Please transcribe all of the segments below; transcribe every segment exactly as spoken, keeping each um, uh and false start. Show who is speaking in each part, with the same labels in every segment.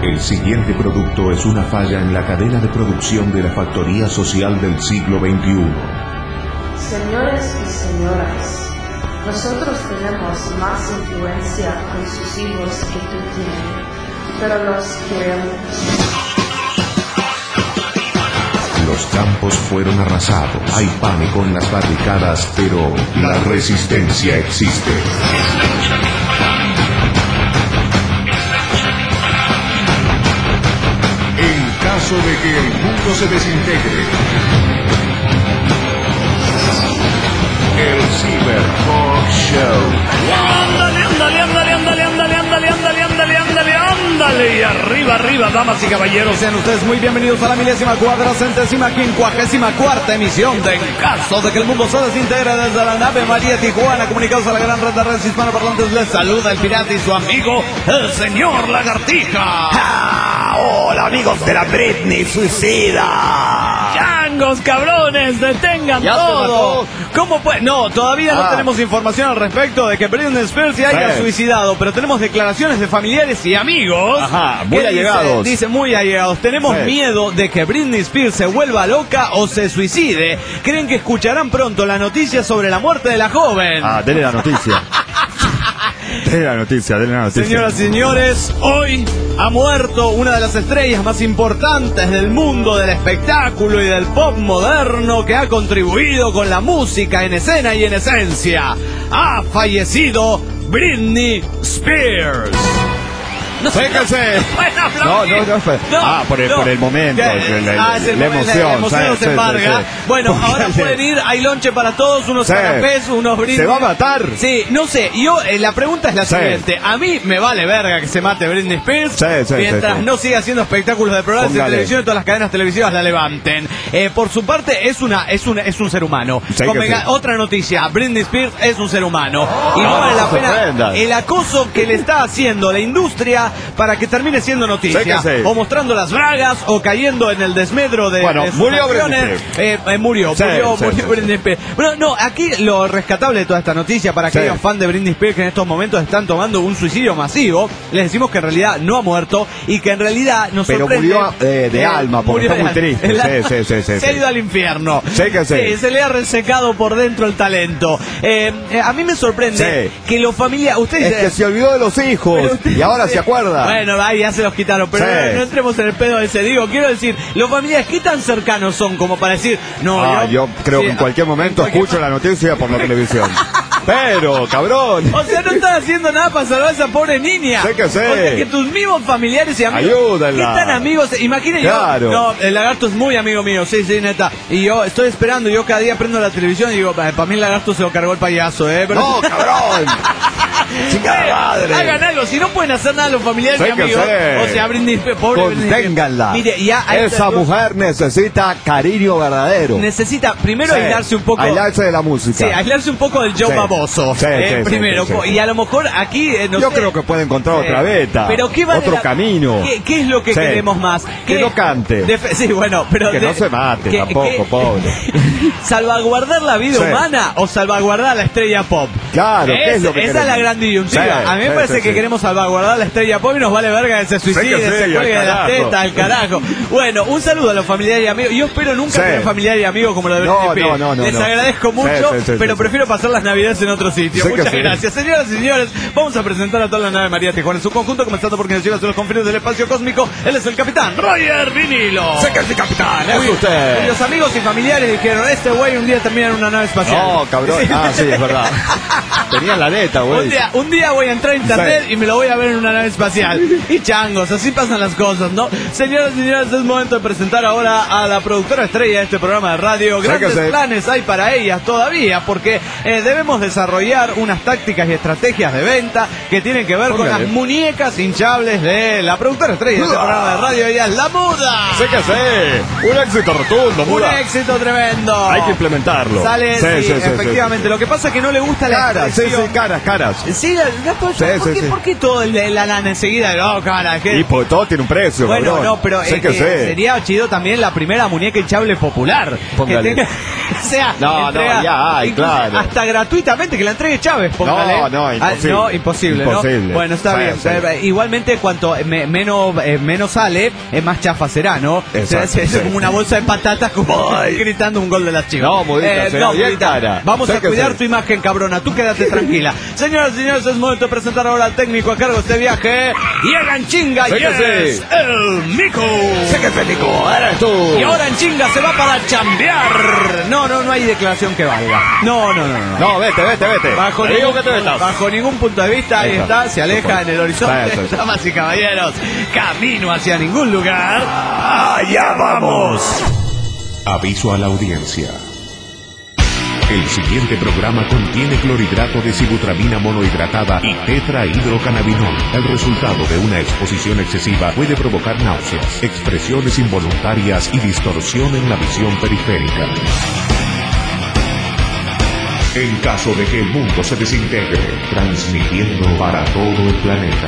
Speaker 1: El siguiente producto es una falla en la cadena de producción de la factoría social del siglo veintiuno.
Speaker 2: Señores y señoras, nosotros tenemos más influencia con sus hijos que tú tienes, pero los queremos.
Speaker 1: Los campos fueron arrasados, hay pánico en las barricadas, pero la resistencia existe. En caso de que el mundo se desintegre, el Cyberpunk Show.
Speaker 3: Ándale, ándale, ándale, ándale, ándale, ándale, ándale, ándale, ándale, ándale. Y arriba, arriba, damas y caballeros, sean ustedes muy bienvenidos a la milésima cuadracentésima quincuagésima cuarta emisión de En caso de que el mundo se desintegre, desde la nave María Tijuana, comunicados a la gran red de redes hispanoparlantes. Les saluda el pirata y su amigo, el señor Lagartija.
Speaker 4: ¡Ah! ¡Hola, amigos de la Britney suicida!
Speaker 3: ¡Changos, cabrones! ¡Detengan
Speaker 4: ¿Ya
Speaker 3: todo! ¿Cómo puede? No, todavía
Speaker 4: Ah.
Speaker 3: no tenemos información al respecto de que Britney Spears se haya
Speaker 4: Sí.
Speaker 3: suicidado, pero tenemos declaraciones de familiares y amigos.
Speaker 4: Ajá, muy
Speaker 3: que
Speaker 4: allegados.
Speaker 3: Dice, dice muy allegados. Tenemos
Speaker 4: Sí.
Speaker 3: miedo de que Britney Spears se vuelva loca o se suicide. Creen que escucharán pronto la noticia sobre la muerte de la joven.
Speaker 4: Ah, dele la noticia. Dele la noticia, dele la noticia.
Speaker 3: Señoras y señores, hoy ha muerto una de las estrellas más importantes del mundo del espectáculo y del pop moderno, que ha contribuido con la música en escena y en esencia. Ha fallecido Britney Spears. No,
Speaker 4: ¡Séquese!
Speaker 3: Bueno,
Speaker 4: No, no, no fue. Ah, por el- por el momento,
Speaker 3: Ya,
Speaker 4: el- el-
Speaker 3: ah, es el
Speaker 4: la
Speaker 3: momento,
Speaker 4: emoción,
Speaker 3: La emoción
Speaker 4: sí,
Speaker 3: nos
Speaker 4: sí,
Speaker 3: embarga.
Speaker 4: sí, sí.
Speaker 3: Bueno,
Speaker 4: Porque
Speaker 3: ahora
Speaker 4: le-
Speaker 3: pueden ir, hay lonche para todos, unos
Speaker 4: Sí.
Speaker 3: canapés, unos brindis.
Speaker 4: ¿Se va a matar?
Speaker 3: Sí, no sé, yo, eh, la pregunta es la
Speaker 4: Sí.
Speaker 3: siguiente. A mí me vale verga que se mate Britney Spears,
Speaker 4: Sí, sí,
Speaker 3: mientras
Speaker 4: sí, sí.
Speaker 3: no siga haciendo espectáculos de programas de
Speaker 4: Póngale.
Speaker 3: televisión y todas las cadenas televisivas la levanten. Eh, por su parte, es una es una, es un ser humano.
Speaker 4: Sí que
Speaker 3: Convenga-
Speaker 4: sí.
Speaker 3: Otra noticia, Britney Spears es un ser humano. Y no
Speaker 4: No,
Speaker 3: vale
Speaker 4: no
Speaker 3: la
Speaker 4: se
Speaker 3: pena
Speaker 4: ofendan.
Speaker 3: el acoso que le está haciendo la industria para que termine siendo noticia.
Speaker 4: Sí que sí.
Speaker 3: O mostrando las bragas, o cayendo en el desmedro de,
Speaker 4: Bueno,
Speaker 3: de sus
Speaker 4: murió
Speaker 3: acciones.
Speaker 4: Britney
Speaker 3: Eh, eh, murió,
Speaker 4: Sí,
Speaker 3: murió,
Speaker 4: sí,
Speaker 3: murió
Speaker 4: sí,
Speaker 3: Britney Spears. Bueno, no, aquí lo rescatable de toda esta noticia, para
Speaker 4: Sí.
Speaker 3: aquellos fans de Britney Spears que en estos momentos están tomando un suicidio masivo, les decimos que en realidad no ha muerto y que en realidad nos
Speaker 4: Pero
Speaker 3: sorprende.
Speaker 4: murió, eh, de alma, porque
Speaker 3: murió
Speaker 4: está muy
Speaker 3: de-
Speaker 4: triste.
Speaker 3: el-
Speaker 4: Sí, sí, sí, sí,
Speaker 3: Se ha
Speaker 4: sí.
Speaker 3: ido al infierno.
Speaker 4: Sí que sí.
Speaker 3: se le ha resecado por dentro el talento. Eh, eh, a mí me sorprende
Speaker 4: Sí.
Speaker 3: que los familiares. Ustedes
Speaker 4: Es que se olvidó de los hijos
Speaker 3: pero usted-
Speaker 4: y ahora se acuerda.
Speaker 3: Bueno, ahí ya se los quitaron, pero
Speaker 4: Sí.
Speaker 3: no, no entremos en el pedo de ese. Digo, quiero decir, los familiares, ¿qué tan cercanos son como para decir, no,
Speaker 4: Ah, yo creo
Speaker 3: sí,
Speaker 4: que en cualquier momento
Speaker 3: en cualquier-
Speaker 4: escucho la noticia por la televisión. Pero, cabrón.
Speaker 3: O sea, no están haciendo nada para salvar a esa pobre niña.
Speaker 4: Sí que sí.
Speaker 3: O sea, que tus mismos familiares y amigos.
Speaker 4: Ayúdenla.
Speaker 3: ¿Qué tan amigos? Imaginen
Speaker 4: Claro.
Speaker 3: yo. No, el lagarto es muy amigo mío, sí, sí, neta. Y yo estoy esperando, yo cada día prendo la televisión y digo, para mí el lagarto se lo cargó el payaso, ¿eh? Pero-
Speaker 4: No, cabrón. Chingada madre.
Speaker 3: Hagan algo, si no pueden hacer nada los familiares
Speaker 4: Sí
Speaker 3: y
Speaker 4: que
Speaker 3: amigos.
Speaker 4: sí.
Speaker 3: O sea, Britney Spears, pobre Britney Spears.
Speaker 4: Conténganla.
Speaker 3: Mire, ya a esta
Speaker 4: Esa
Speaker 3: altura
Speaker 4: mujer necesita cariño verdadero.
Speaker 3: necesita primero
Speaker 4: Sí.
Speaker 3: aislarse un poco.
Speaker 4: Aislarse de la música.
Speaker 3: Sí, aislarse un poco del Joe
Speaker 4: Sí.
Speaker 3: baboso.
Speaker 4: Sí,
Speaker 3: eh,
Speaker 4: sí, sí,
Speaker 3: primero,
Speaker 4: sí, sí.
Speaker 3: y a lo mejor aquí, eh, no
Speaker 4: Yo
Speaker 3: sé,
Speaker 4: creo que puede encontrar
Speaker 3: eh,
Speaker 4: otra beta.
Speaker 3: Pero ¿qué vale
Speaker 4: otro
Speaker 3: la-
Speaker 4: camino.
Speaker 3: ¿Qué, qué es lo que
Speaker 4: Sí.
Speaker 3: queremos más?
Speaker 4: Que no cante.
Speaker 3: Def- sí, bueno, pero
Speaker 4: Que
Speaker 3: de-
Speaker 4: no se mate
Speaker 3: que-
Speaker 4: tampoco,
Speaker 3: que-
Speaker 4: pobre.
Speaker 3: ¿Salvaguardar la vida
Speaker 4: Sí.
Speaker 3: humana o salvaguardar la estrella pop?
Speaker 4: Claro, ¿qué es lo que
Speaker 3: Esa
Speaker 4: queremos?
Speaker 3: es la gran disyuntiva.
Speaker 4: Sí,
Speaker 3: a mí me
Speaker 4: sí,
Speaker 3: parece
Speaker 4: sí,
Speaker 3: que
Speaker 4: sí.
Speaker 3: queremos salvaguardar la estrella pop y nos vale verga que se suicide,
Speaker 4: Sí que sí,
Speaker 3: se
Speaker 4: al
Speaker 3: cuelgue de las
Speaker 4: carajo.
Speaker 3: tetas, al carajo. Bueno, un saludo a los familiares y amigos. Yo espero nunca
Speaker 4: Sí.
Speaker 3: tener familiares y amigos como lo de
Speaker 4: No,
Speaker 3: Britney Spears.
Speaker 4: no, no, no,
Speaker 3: Les
Speaker 4: no.
Speaker 3: agradezco mucho,
Speaker 4: Sí, sí, sí,
Speaker 3: pero
Speaker 4: sí,
Speaker 3: prefiero pasar las navidades en otro sitio.
Speaker 4: Sí que
Speaker 3: Muchas
Speaker 4: sí.
Speaker 3: gracias. Señoras y señores, vamos a presentar a toda la nave María Tijuana en su conjunto, comenzando por quienes llegan a los confines del espacio cósmico. Él es el capitán Roger Vinilo.
Speaker 4: Sé que es mi capitán, es
Speaker 3: Uy,
Speaker 4: usted.
Speaker 3: Los amigos y familiares dijeron, este güey un día termina en una nave espacial.
Speaker 4: No, cabrón.
Speaker 3: Sí.
Speaker 4: Ah, sí, es verdad. Tenía la neta, güey.
Speaker 3: Un día, un día voy a entrar a internet
Speaker 4: Sí.
Speaker 3: y me lo voy a ver en una nave espacial. Y changos, así pasan las cosas, ¿no? Señoras y señores, es momento de presentar ahora a la productora estrella de este programa de radio.
Speaker 4: Sí
Speaker 3: Grandes
Speaker 4: que sí.
Speaker 3: planes hay para ellas todavía, porque eh, debemos desarrollar unas tácticas y estrategias de venta que tienen que ver con
Speaker 4: Póngale.
Speaker 3: las muñecas hinchables de la productora estrella de este
Speaker 4: Uah.
Speaker 3: programa de radio. Ella es La Muda.
Speaker 4: Sé que sí. Un éxito rotundo,
Speaker 3: Un
Speaker 4: muda.
Speaker 3: éxito tremendo.
Speaker 4: Hay que implementarlo.
Speaker 3: Sale,
Speaker 4: Sí,
Speaker 3: sí,
Speaker 4: sí, sí,
Speaker 3: efectivamente.
Speaker 4: sí.
Speaker 3: Lo que pasa es que no le gusta la
Speaker 4: Caras, sí, sí,
Speaker 3: expresión.
Speaker 4: caras, caras.
Speaker 3: Sí, la, la- ¿por,
Speaker 4: Sí,
Speaker 3: por
Speaker 4: sí,
Speaker 3: qué,
Speaker 4: sí.
Speaker 3: por qué qué todo el, la lana enseguida? No, cara, que...
Speaker 5: Y pues todo tiene un precio,
Speaker 3: Bueno,
Speaker 5: cabrón.
Speaker 3: no, pero
Speaker 5: sé
Speaker 3: es
Speaker 5: que
Speaker 3: que
Speaker 5: sé.
Speaker 3: sería chido también la primera muñeca hinchable popular.
Speaker 5: Póngale.
Speaker 3: Que tenga, o sea,
Speaker 5: No,
Speaker 3: entrega,
Speaker 5: no, ya hay,
Speaker 3: incluso
Speaker 5: claro.
Speaker 3: hasta gratuitamente que la entregue Chávez, póngale.
Speaker 5: No, no, imposible.
Speaker 3: Ah, no, imposible,
Speaker 5: Imposible.
Speaker 3: ¿no? Bueno, está
Speaker 5: Sí,
Speaker 3: bien.
Speaker 5: sí.
Speaker 3: Eh, Igualmente, cuanto me- menos, eh, menos sale, eh, más chafa será, ¿no?
Speaker 5: Exacto,
Speaker 3: Se hace
Speaker 5: sí.
Speaker 3: como una bolsa de patatas como gritando un gol de las Chivas.
Speaker 5: No, Mudita, será bien
Speaker 3: Mudita,
Speaker 5: cara.
Speaker 3: vamos
Speaker 5: Sé
Speaker 3: a
Speaker 5: que
Speaker 3: cuidar
Speaker 5: sí.
Speaker 3: tu imagen, cabrona. Tú quédate tranquila. Señoras y señores, es momento de presentar ahora al técnico a cargo de este viaje. Llega en chinga,
Speaker 5: Sé
Speaker 3: y
Speaker 5: que
Speaker 3: es
Speaker 5: sí.
Speaker 3: el Mico.
Speaker 5: Sé que te digo, eres tú.
Speaker 3: Y ahora en chinga se va para chambear. No, no, no hay declaración que valga. No, no, no, no.
Speaker 5: No, vete, vete, vete.
Speaker 3: Bajo
Speaker 5: Te digo
Speaker 3: ningún,
Speaker 5: que te metas.
Speaker 3: bajo ningún punto de vista, ahí
Speaker 5: Ahí
Speaker 3: está,
Speaker 5: está.
Speaker 3: se aleja en el horizonte.
Speaker 5: Eso, eso.
Speaker 3: Damas y caballeros, camino hacia ningún lugar.
Speaker 5: Allá vamos.
Speaker 1: Aviso a la audiencia. El siguiente programa contiene clorhidrato de sibutramina monohidratada y tetrahidrocannabinol. El resultado de una exposición excesiva puede provocar náuseas, expresiones involuntarias y distorsión en la visión periférica. En caso de que el mundo se desintegre, transmitiendo para todo el planeta.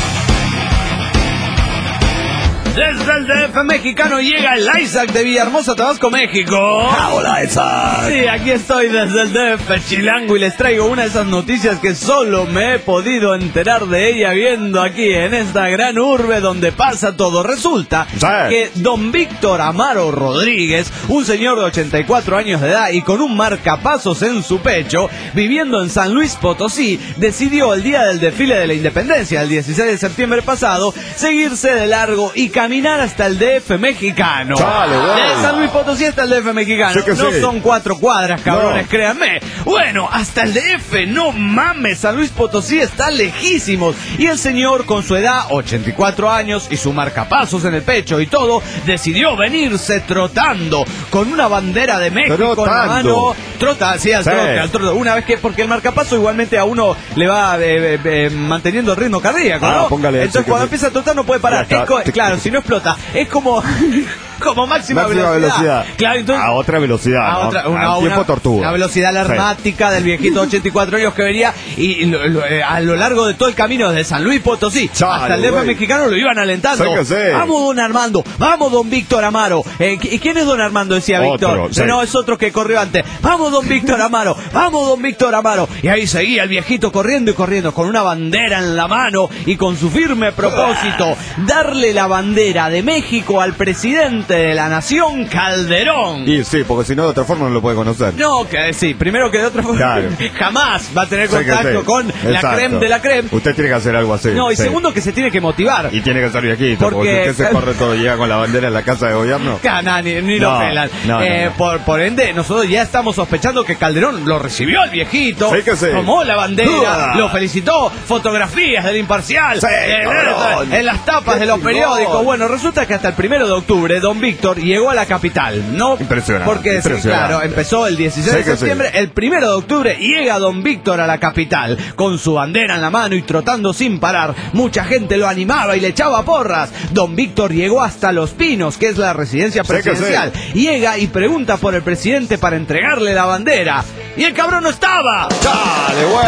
Speaker 3: Desde el D F mexicano llega el Isaac de Villahermosa, Tabasco, México.
Speaker 5: Hola, Isaac.
Speaker 3: Sí, aquí estoy desde el D F chilango y les traigo una de esas noticias que solo me he podido enterar de ella viendo aquí en esta gran urbe donde pasa todo. Resulta
Speaker 5: Sí.
Speaker 3: que don Víctor Amaro Rodríguez, un señor de ochenta y cuatro años de edad y con un marcapasos en su pecho, viviendo en San Luis Potosí, decidió el día del desfile de la Independencia, el dieciséis de septiembre pasado, seguirse de largo y caminar hasta el D F mexicano.
Speaker 5: Chale, güey.
Speaker 3: De San Luis Potosí hasta el D F mexicano.
Speaker 5: Sí que
Speaker 3: no
Speaker 5: sí.
Speaker 3: son cuatro cuadras, cabrones,
Speaker 5: No.
Speaker 3: créanme. Bueno, hasta el D F, no mames, San Luis Potosí está lejísimos. Y el señor, con su edad, ochenta y cuatro años, y su marcapasos en el pecho y todo, decidió venirse trotando con una bandera de México en la
Speaker 5: Trotando.
Speaker 3: mano. Trota, sí, al
Speaker 5: Sí.
Speaker 3: trote, al trote. Una vez que, porque el marcapaso igualmente a uno le va eh, eh, eh, manteniendo el ritmo cardíaco,
Speaker 5: Ah,
Speaker 3: ¿no?
Speaker 5: póngale eso,
Speaker 3: Entonces
Speaker 5: que
Speaker 3: cuando
Speaker 5: sí.
Speaker 3: empieza a trotar no puede parar.
Speaker 5: Ya está.
Speaker 3: Es co- claro, si no explota, es como, como máxima,
Speaker 5: Máxima velocidad.
Speaker 3: Claro, entonces,
Speaker 5: A otra velocidad,
Speaker 3: a
Speaker 5: ¿no?
Speaker 3: otra, una,
Speaker 5: Al tiempo
Speaker 3: una-
Speaker 5: tortuga.
Speaker 3: La velocidad
Speaker 5: Sí.
Speaker 3: alarmática del viejito de ochenta y cuatro años que venía y, y lo- lo- eh, a lo largo de todo el camino desde San Luis Potosí
Speaker 5: Chale,
Speaker 3: hasta el D F
Speaker 5: güey.
Speaker 3: mexicano lo iban alentando.
Speaker 5: Sí que sí.
Speaker 3: Vamos, don Armando, vamos, don Víctor Amaro. Eh, ¿Y quién es don Armando? Decía
Speaker 5: Otro,
Speaker 3: Víctor.
Speaker 5: sí.
Speaker 3: No, es otro que corrió antes. Vamos, don Víctor Amaro, vamos, don Víctor Amaro. Y ahí seguía el viejito corriendo y corriendo con una bandera en la mano y con su firme propósito, darle la bandera de México al presidente de la nación, Calderón.
Speaker 5: Y sí, porque si no, de otra forma no lo puede conocer.
Speaker 3: No, que sí, primero que de otra forma,
Speaker 5: Claro.
Speaker 3: jamás va a tener
Speaker 5: Sé que
Speaker 3: contacto
Speaker 5: sí.
Speaker 3: con la
Speaker 5: Exacto.
Speaker 3: creme de la creme.
Speaker 5: Usted tiene que hacer algo así.
Speaker 3: No, y
Speaker 5: sí.
Speaker 3: segundo que se tiene que motivar.
Speaker 5: Y tiene que ser viejito, porque,
Speaker 3: Porque-
Speaker 5: si usted se corre todo y llega con la bandera en la casa de gobierno.
Speaker 3: Cana, ni, ni
Speaker 5: No,
Speaker 3: lo pelan.
Speaker 5: no, no,
Speaker 3: Eh,
Speaker 5: no.
Speaker 3: Por, por ende, nosotros ya estamos sospechando que Calderón lo recibió al viejito,
Speaker 5: Sí que sí.
Speaker 3: tomó la bandera,
Speaker 5: Uah.
Speaker 3: lo felicitó, fotografías del Imparcial,
Speaker 5: Sí,
Speaker 3: en,
Speaker 5: cabrón.
Speaker 3: en las tapas
Speaker 5: Qué
Speaker 3: de los
Speaker 5: chingón.
Speaker 3: periódicos. Bueno, resulta que hasta el primero de octubre, don Víctor llegó a la capital, ¿no?
Speaker 5: Impresionante,
Speaker 3: Porque, sí,
Speaker 5: impresionante.
Speaker 3: claro, empezó el dieciséis
Speaker 5: Sí
Speaker 3: de
Speaker 5: que sí.
Speaker 3: septiembre, el primero de octubre llega don Víctor a la capital, con su bandera en la mano y trotando sin parar. Mucha gente lo animaba y le echaba porras. Don Víctor llegó hasta Los Pinos, que es la residencia
Speaker 5: Sí que sí.
Speaker 3: presidencial. Llega y pregunta por el presidente para entregarle la bandera. Y el cabrón no estaba.
Speaker 5: ¡Dale, güey!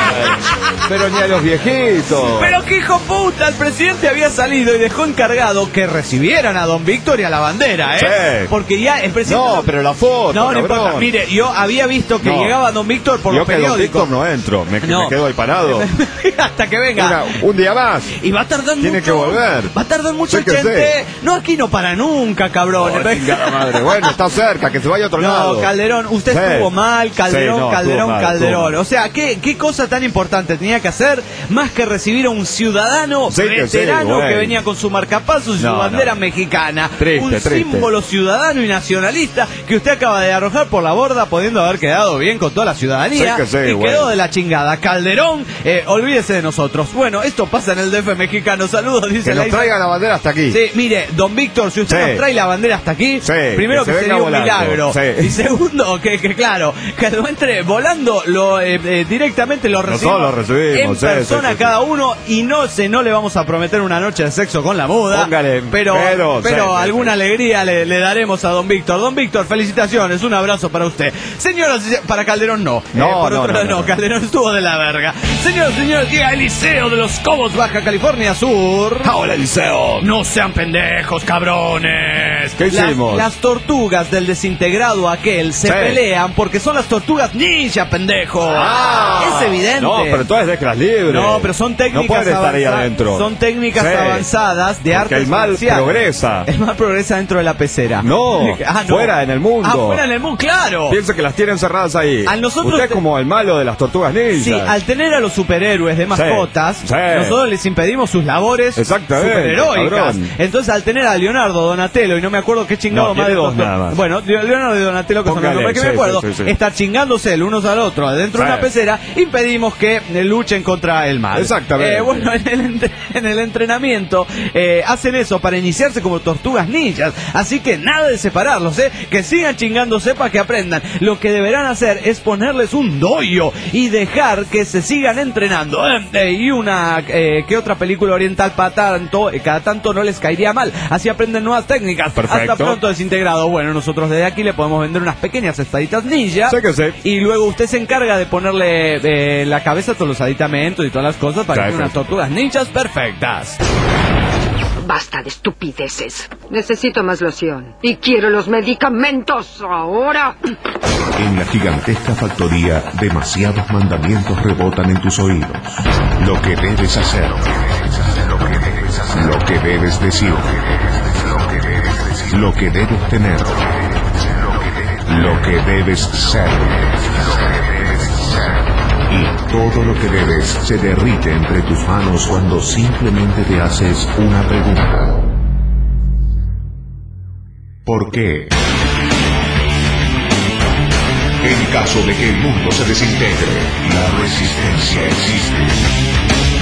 Speaker 5: Pero ni a los viejitos.
Speaker 3: Pero qué hijo puta, el presidente había salido y dejó encargado que recibieran a don Víctor y a la bandera, ¿eh?
Speaker 5: Sí.
Speaker 3: Porque ya el presidente...
Speaker 5: No, pero la foto,
Speaker 3: No, no
Speaker 5: cabrón.
Speaker 3: importa. Mire, yo había visto que
Speaker 5: No.
Speaker 3: llegaba don Víctor por
Speaker 5: Yo
Speaker 3: los
Speaker 5: que don
Speaker 3: periódicos.
Speaker 5: Víctor no entro, me,
Speaker 3: No.
Speaker 5: me quedo ahí parado.
Speaker 3: Hasta que venga.
Speaker 5: Una- un día más.
Speaker 3: Y va a tardar
Speaker 5: Tiene
Speaker 3: mucho.
Speaker 5: que volver.
Speaker 3: Va a tardar mucho
Speaker 5: Sí
Speaker 3: el
Speaker 5: que
Speaker 3: Chente. No, aquí no para nunca, cabrón.
Speaker 5: Oh, chingada madre. Bueno, está cerca, que se vaya a otro lado.
Speaker 3: No, Calderón, usted
Speaker 5: Sí.
Speaker 3: estuvo mal, Calderón,
Speaker 5: Sí, no,
Speaker 3: Calderón,
Speaker 5: estuvo mal,
Speaker 3: Calderón.
Speaker 5: estuvo mal.
Speaker 3: O sea, ¿qué, qué cosa tan importante tenía que hacer más que recibir a un ciudadano
Speaker 5: Sí que sí,
Speaker 3: veterano
Speaker 5: güey.
Speaker 3: que venía con su marcapasos y su
Speaker 5: No,
Speaker 3: bandera
Speaker 5: no.
Speaker 3: mexicana?
Speaker 5: Triste,
Speaker 3: un
Speaker 5: triste.
Speaker 3: símbolo ciudadano y nacionalista que usted acaba de arrojar por la borda, pudiendo haber quedado bien con toda la ciudadanía.
Speaker 5: Sí que sí,
Speaker 3: y
Speaker 5: güey.
Speaker 3: quedó de la chingada. Calderón, eh, olvídese de nosotros. Bueno, esto pasa en el D F mexicano. Saludos, dice
Speaker 5: Que
Speaker 3: la
Speaker 5: nos traigan la bandera hasta aquí.
Speaker 3: Sí, mire, don Víctor, si usted
Speaker 5: Sí.
Speaker 3: nos trae la bandera hasta aquí,
Speaker 5: Sí,
Speaker 3: primero
Speaker 5: que
Speaker 3: que,
Speaker 5: se
Speaker 3: sería
Speaker 5: venga
Speaker 3: un
Speaker 5: volando.
Speaker 3: milagro.
Speaker 5: Sí.
Speaker 3: Y segundo, que, que claro, que lo entre volando, lo eh, eh, directamente lo recibimos.
Speaker 5: Nosotros lo recibimos,
Speaker 3: En
Speaker 5: sí,
Speaker 3: persona
Speaker 5: sí, sí,
Speaker 3: cada uno, y no se no le vamos a prometer una noche de sexo con la muda.
Speaker 5: Póngale,
Speaker 3: pero,
Speaker 5: pero,
Speaker 3: pero
Speaker 5: sí, sí,
Speaker 3: alguna
Speaker 5: sí.
Speaker 3: alegría le, le daremos a don Víctor. Don Víctor, felicitaciones, un abrazo para usted. Señoras y se- para Calderón no.
Speaker 5: No,
Speaker 3: Eh, por
Speaker 5: no,
Speaker 3: otro
Speaker 5: no,
Speaker 3: lado,
Speaker 5: no, no.
Speaker 3: Calderón estuvo de la verga. Señoras y señores, aquí a Eliseo de los Cobos, Baja California Sur.
Speaker 5: Hola, Eliseo.
Speaker 3: No sean pendejos, cabrones.
Speaker 5: ¿Qué hicimos?
Speaker 3: Las, las tortugas del desintegrado aquel se
Speaker 5: Sí.
Speaker 3: pelean porque son las tortugas ninja, pendejo.
Speaker 5: Ah.
Speaker 3: Es evidente.
Speaker 5: No, pero entonces déjelas libres.
Speaker 3: No, pero son técnicas
Speaker 5: No pueden estar ahí
Speaker 3: avanza-
Speaker 5: adentro.
Speaker 3: Son técnicas
Speaker 5: Sí.
Speaker 3: avanzadas de
Speaker 5: Porque
Speaker 3: arte
Speaker 5: el mal progresa.
Speaker 3: El mal progresa dentro de la pecera.
Speaker 5: No,
Speaker 3: Ah,
Speaker 5: fuera en el mundo.
Speaker 3: Ah, fuera en el mundo, claro.
Speaker 5: Piensa que las tienen cerradas ahí.
Speaker 3: A nosotros
Speaker 5: Usted
Speaker 3: te-
Speaker 5: es como el malo de las tortugas ninja.
Speaker 3: Sí, al tener a los superhéroes de mascotas,
Speaker 5: Sí, sí.
Speaker 3: nosotros les impedimos sus labores
Speaker 5: Exactamente,
Speaker 3: superheroicas.
Speaker 5: cabrón.
Speaker 3: Entonces, al tener a Leonardo, Donatello, y no me acuerdo qué chingado
Speaker 5: No,
Speaker 3: más
Speaker 5: tiene
Speaker 3: de
Speaker 5: dos
Speaker 3: los-
Speaker 5: nada más.
Speaker 3: Bueno, Leonardo y Donatello, que son los
Speaker 5: Póngale,
Speaker 3: nombres que me
Speaker 5: sí,
Speaker 3: acuerdo,
Speaker 5: sí, sí, sí.
Speaker 3: estar chingándose el unos al otro dentro de
Speaker 5: Sí.
Speaker 3: una pecera, impedimos que eh, luchen contra el mal.
Speaker 5: Exactamente.
Speaker 3: Eh, bueno, en el, entre- en el entrenamiento eh, hacen eso para iniciarse como tortugas ninjas. Así que nada de separarlos, ¿eh? Que sigan chingándose para que aprendan. Lo que deberán hacer es ponerles un doyo y dejar que se sigan entrenando. Eh, eh, y una eh, que otra película oriental para tanto, eh, cada tanto no les caería mal. Así aprenden nuevas técnicas.
Speaker 5: Perfecto.
Speaker 3: Hasta pronto, desintegrado. Bueno, nosotros desde aquí le podemos vender unas pequeñas espaditas ninja.
Speaker 5: Sé que sí.
Speaker 3: Y luego usted se encarga de ponerle eh, la cabeza a todos los aditamentos y todas las cosas para que
Speaker 5: Perfecto.
Speaker 3: sean unas tortugas ninjas perfectas.
Speaker 6: Basta de estupideces. Necesito más loción. Y quiero los medicamentos ahora.
Speaker 1: En la gigantesca factoría, demasiados mandamientos rebotan en tus oídos. Lo que debes hacer, lo que debes decir, lo que debes tener, lo que debes ser. Y todo lo que debes se derrite entre tus manos cuando simplemente te haces una pregunta. ¿Por qué? En caso de que el mundo se desintegre, la resistencia existe.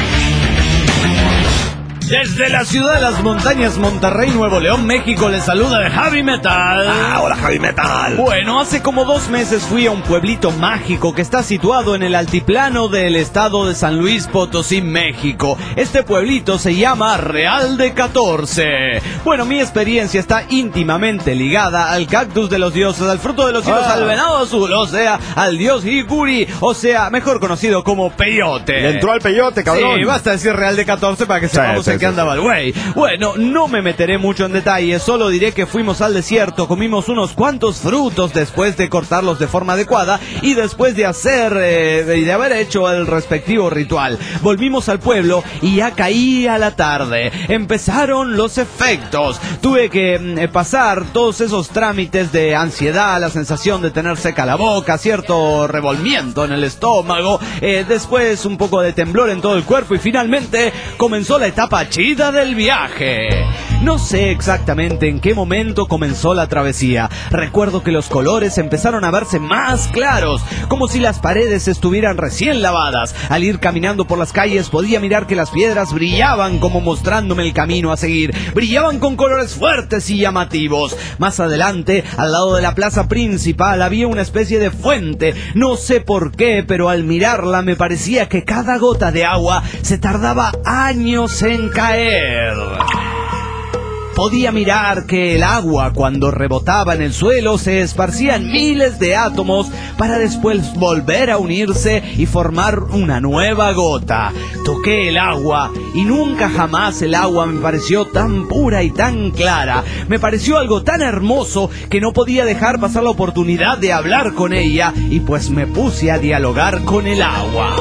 Speaker 3: Desde la ciudad de las montañas, Monterrey, Nuevo León, México, les saluda el Heavy Metal.
Speaker 4: Ah, hola, Heavy Metal.
Speaker 3: Bueno, hace como dos meses fui a un pueblito mágico que está situado en el altiplano del estado de San Luis Potosí, México. Este pueblito se llama Real de catorce. Bueno, mi experiencia está íntimamente ligada al cactus de los dioses, al fruto de los cielos,
Speaker 5: Ah.
Speaker 3: al venado azul, o sea, al dios Hikuri, o sea, mejor conocido como peyote.
Speaker 5: Le entró al peyote, cabrón.
Speaker 3: Sí, basta decir Real de catorce para que
Speaker 5: Sí,
Speaker 3: sepamos
Speaker 5: sí,
Speaker 3: en qué
Speaker 5: sí,
Speaker 3: andaba
Speaker 5: sí.
Speaker 3: el güey. Bueno, no me meteré mucho en detalles, solo diré que fuimos al desierto, comimos unos cuantos frutos después de cortarlos de forma adecuada y después de hacer eh, y de haber hecho el respectivo ritual. Volvimos al pueblo y ya caía la tarde. Empezaron los efectos. Tuve que mm, pasar todos esos trámites de ansiedad, la sensación de tener seca la boca, cierto revolvimiento en el estómago, eh, después un poco de temblor en todo el cuerpo y finalmente comenzó la etapa chida del viaje. No sé exactamente en qué momento comenzó la travesía. Recuerdo que los colores empezaron a verse más claros, como si las paredes estuvieran recién lavadas. Al ir caminando por las calles podía mirar que las piedras brillaban como mostrándome el camino a seguir. Brillaban con colores fuertes y llamativos. Más adelante, al lado de la plaza principal, había una especie de fuente. No sé por qué, pero al mirarla me parecía que cada gota de agua se tardaba años en caer. Podía mirar que el agua, cuando rebotaba en el suelo, se esparcía en miles de átomos para después volver a unirse y formar una nueva gota. Toqué el agua y nunca jamás el agua me pareció tan pura y tan clara. Me pareció algo tan hermoso que no podía dejar pasar la oportunidad de hablar con ella y pues me puse a dialogar con el agua.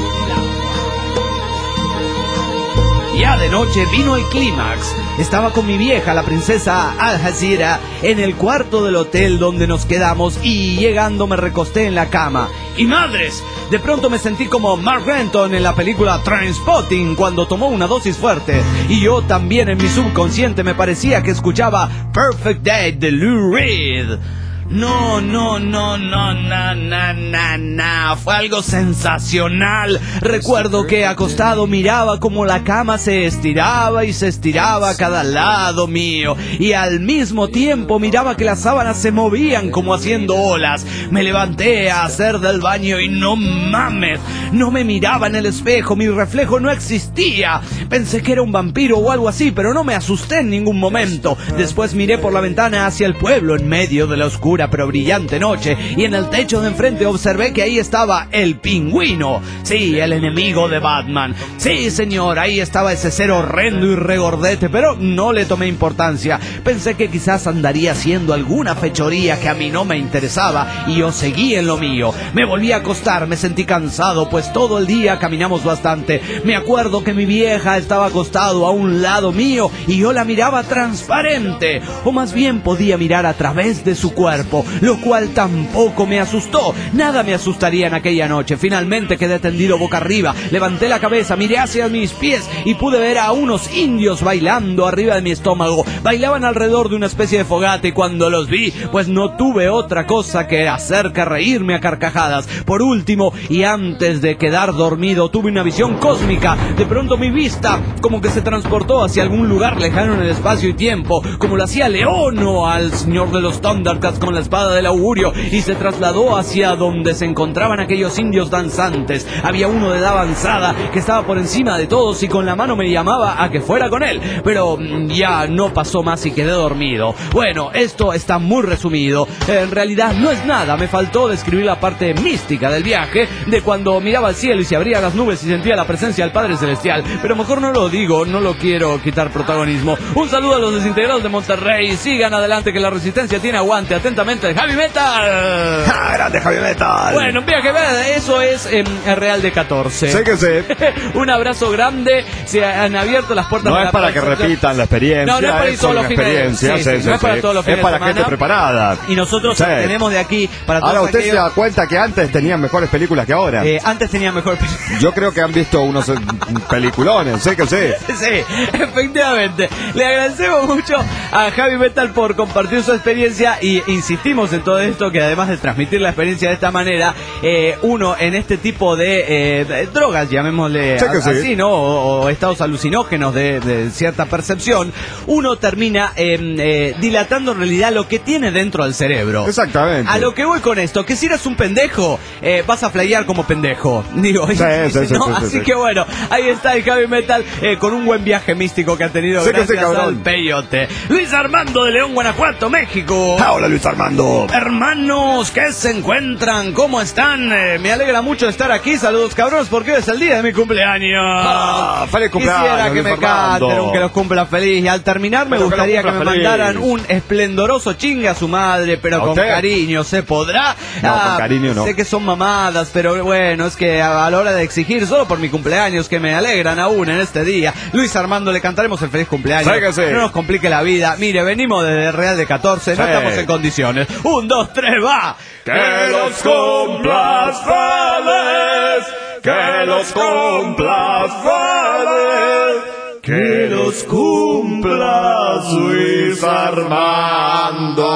Speaker 3: Ya de noche vino el clímax. Estaba con mi vieja, la princesa Al-Hazira, en el cuarto del hotel donde nos quedamos y llegando me recosté en la cama. ¡Y madres! De pronto me sentí como Mark Renton en la película Trainspotting cuando tomó una dosis fuerte. Y yo también en mi subconsciente me parecía que escuchaba Perfect Day de Lou Reed. No, no, no, no, no, no, no, no, fue algo sensacional. Recuerdo que acostado miraba como la cama se estiraba y se estiraba a cada lado mío. Y al mismo tiempo miraba que las sábanas se movían como haciendo olas. Me levanté a hacer del baño y no mames, No me miraba en el espejo, mi reflejo no existía. Pensé que era un vampiro o algo así, pero no me asusté en ningún momento. Después miré por la ventana hacia el pueblo en medio de la oscura pero brillante noche, y en el techo de enfrente observé que ahí estaba el Pingüino. Sí, el enemigo de Batman. Sí, señor, ahí estaba ese ser horrendo y regordete, pero no le tomé importancia. Pensé que quizás andaría haciendo alguna fechoría que a mí no me interesaba, y yo seguí en lo mío. Me volví a acostar, me sentí cansado, pues todo el día caminamos bastante. Me acuerdo que mi vieja estaba acostado a un lado mío y yo la miraba transparente, o más bien podía mirar a través de su cuerpo, lo cual tampoco me asustó. Nada me asustaría en aquella noche. Finalmente quedé tendido boca arriba, levanté la cabeza, miré hacia mis pies y pude ver a unos indios bailando arriba de mi estómago. Bailaban alrededor de una especie de fogata, y cuando los vi, pues no tuve otra cosa que hacer que reírme a carcajadas. Por último, y antes de quedar dormido, tuve una visión cósmica. De pronto mi vista como que se transportó hacia algún lugar lejano en el espacio y tiempo, como lo hacía Leono al señor de los Thundercats con la espada del augurio, y se trasladó hacia donde se encontraban aquellos indios danzantes. Había uno de edad avanzada que estaba por encima de todos y con la mano me llamaba a que fuera con él, pero ya no pasó más y quedé dormido. Bueno, esto está muy resumido. En realidad no es nada, me faltó describir la parte mística del viaje, de cuando miraba al cielo y se abrían las nubes y sentía la presencia del Padre Celestial, pero mejor no lo digo, no lo quiero quitar protagonismo. Un saludo a los desintegrados de Monterrey, sigan adelante que la resistencia tiene aguante. Atentamente, Javi Metal.
Speaker 4: ¡Ah, grande Javi Metal!
Speaker 3: Bueno, un viaje, eso es eh, el Real de catorce.
Speaker 5: Sé que sé.
Speaker 3: Un abrazo grande, se han abierto las puertas.
Speaker 5: No
Speaker 3: de
Speaker 5: es
Speaker 3: la
Speaker 5: para que repitan la experiencia.
Speaker 3: No, no es para ir todos los fines de
Speaker 5: experiencia,
Speaker 3: sí,
Speaker 5: sí,
Speaker 3: sí,
Speaker 5: sí,
Speaker 3: no es para
Speaker 5: sí.
Speaker 3: todos los fines
Speaker 5: Es para
Speaker 3: de semana.
Speaker 5: gente preparada.
Speaker 3: Y nosotros
Speaker 5: Sí.
Speaker 3: tenemos de aquí para todos
Speaker 5: Ahora, usted
Speaker 3: aquellos...
Speaker 5: se da cuenta que antes tenían mejores películas que ahora.
Speaker 3: Eh, antes tenía mejor
Speaker 5: Yo creo que han visto unos eh, peliculones, sé que sé.
Speaker 3: Sí, efectivamente. Le agradecemos mucho a Javi Metal por compartir su experiencia, y insistimos en todo esto, que además de transmitir la experiencia de esta manera, eh, uno en este tipo de, eh, de drogas, llamémosle
Speaker 5: Sí que
Speaker 3: a,
Speaker 5: sí.
Speaker 3: así, ¿no? O, o estados alucinógenos de, de cierta percepción, uno termina eh, eh, dilatando en realidad lo que tiene dentro del cerebro.
Speaker 5: Exactamente.
Speaker 3: A lo que voy con esto, que si eres un pendejo, eh, vas a flayar como pendejo. Digo,
Speaker 5: Sí, sí, sí,
Speaker 3: ¿no?
Speaker 5: sí, sí,
Speaker 3: Así
Speaker 5: sí.
Speaker 3: que bueno, ahí está el Javi Metal eh, con un buen viaje místico que ha tenido
Speaker 5: Sí que sí,
Speaker 3: gracias al
Speaker 5: cabrón.
Speaker 3: peyote. Luis Armando de León, Guanajuato, México.
Speaker 4: Ah, hola Luis Armando.
Speaker 3: Hermanos, ¿qué se encuentran? ¿Cómo están? Eh, me alegra mucho estar aquí. Saludos, cabrones, porque hoy es el día de mi cumpleaños.
Speaker 5: Ah, feliz cumpleaños,
Speaker 3: Quisiera que
Speaker 5: Luis
Speaker 3: me
Speaker 5: Armando.
Speaker 3: canten, aunque los cumpla feliz. Y al terminar me
Speaker 5: Pero que
Speaker 3: gustaría
Speaker 5: los
Speaker 3: que me
Speaker 5: cumpla feliz.
Speaker 3: mandaran un esplendoroso chingue a su madre, pero
Speaker 5: ¿A
Speaker 3: con
Speaker 5: usted?
Speaker 3: cariño. ¿Se podrá?
Speaker 5: No, con cariño no.
Speaker 3: Sé que son mamadas, pero bueno, es que a, a la hora de exigir solo por mi cumpleaños, que me alegran aún en este día, Luis Armando, le cantaremos el feliz cumpleaños.
Speaker 5: Sí que sí.
Speaker 3: No nos complique la vida. Mire, venimos desde Real de catorce, no
Speaker 5: Sí.
Speaker 3: estamos en condiciones. Un, dos, tres, va.
Speaker 5: Que los cumplas feliz, que los cumplas feliz, que los cumplas Luis Armando.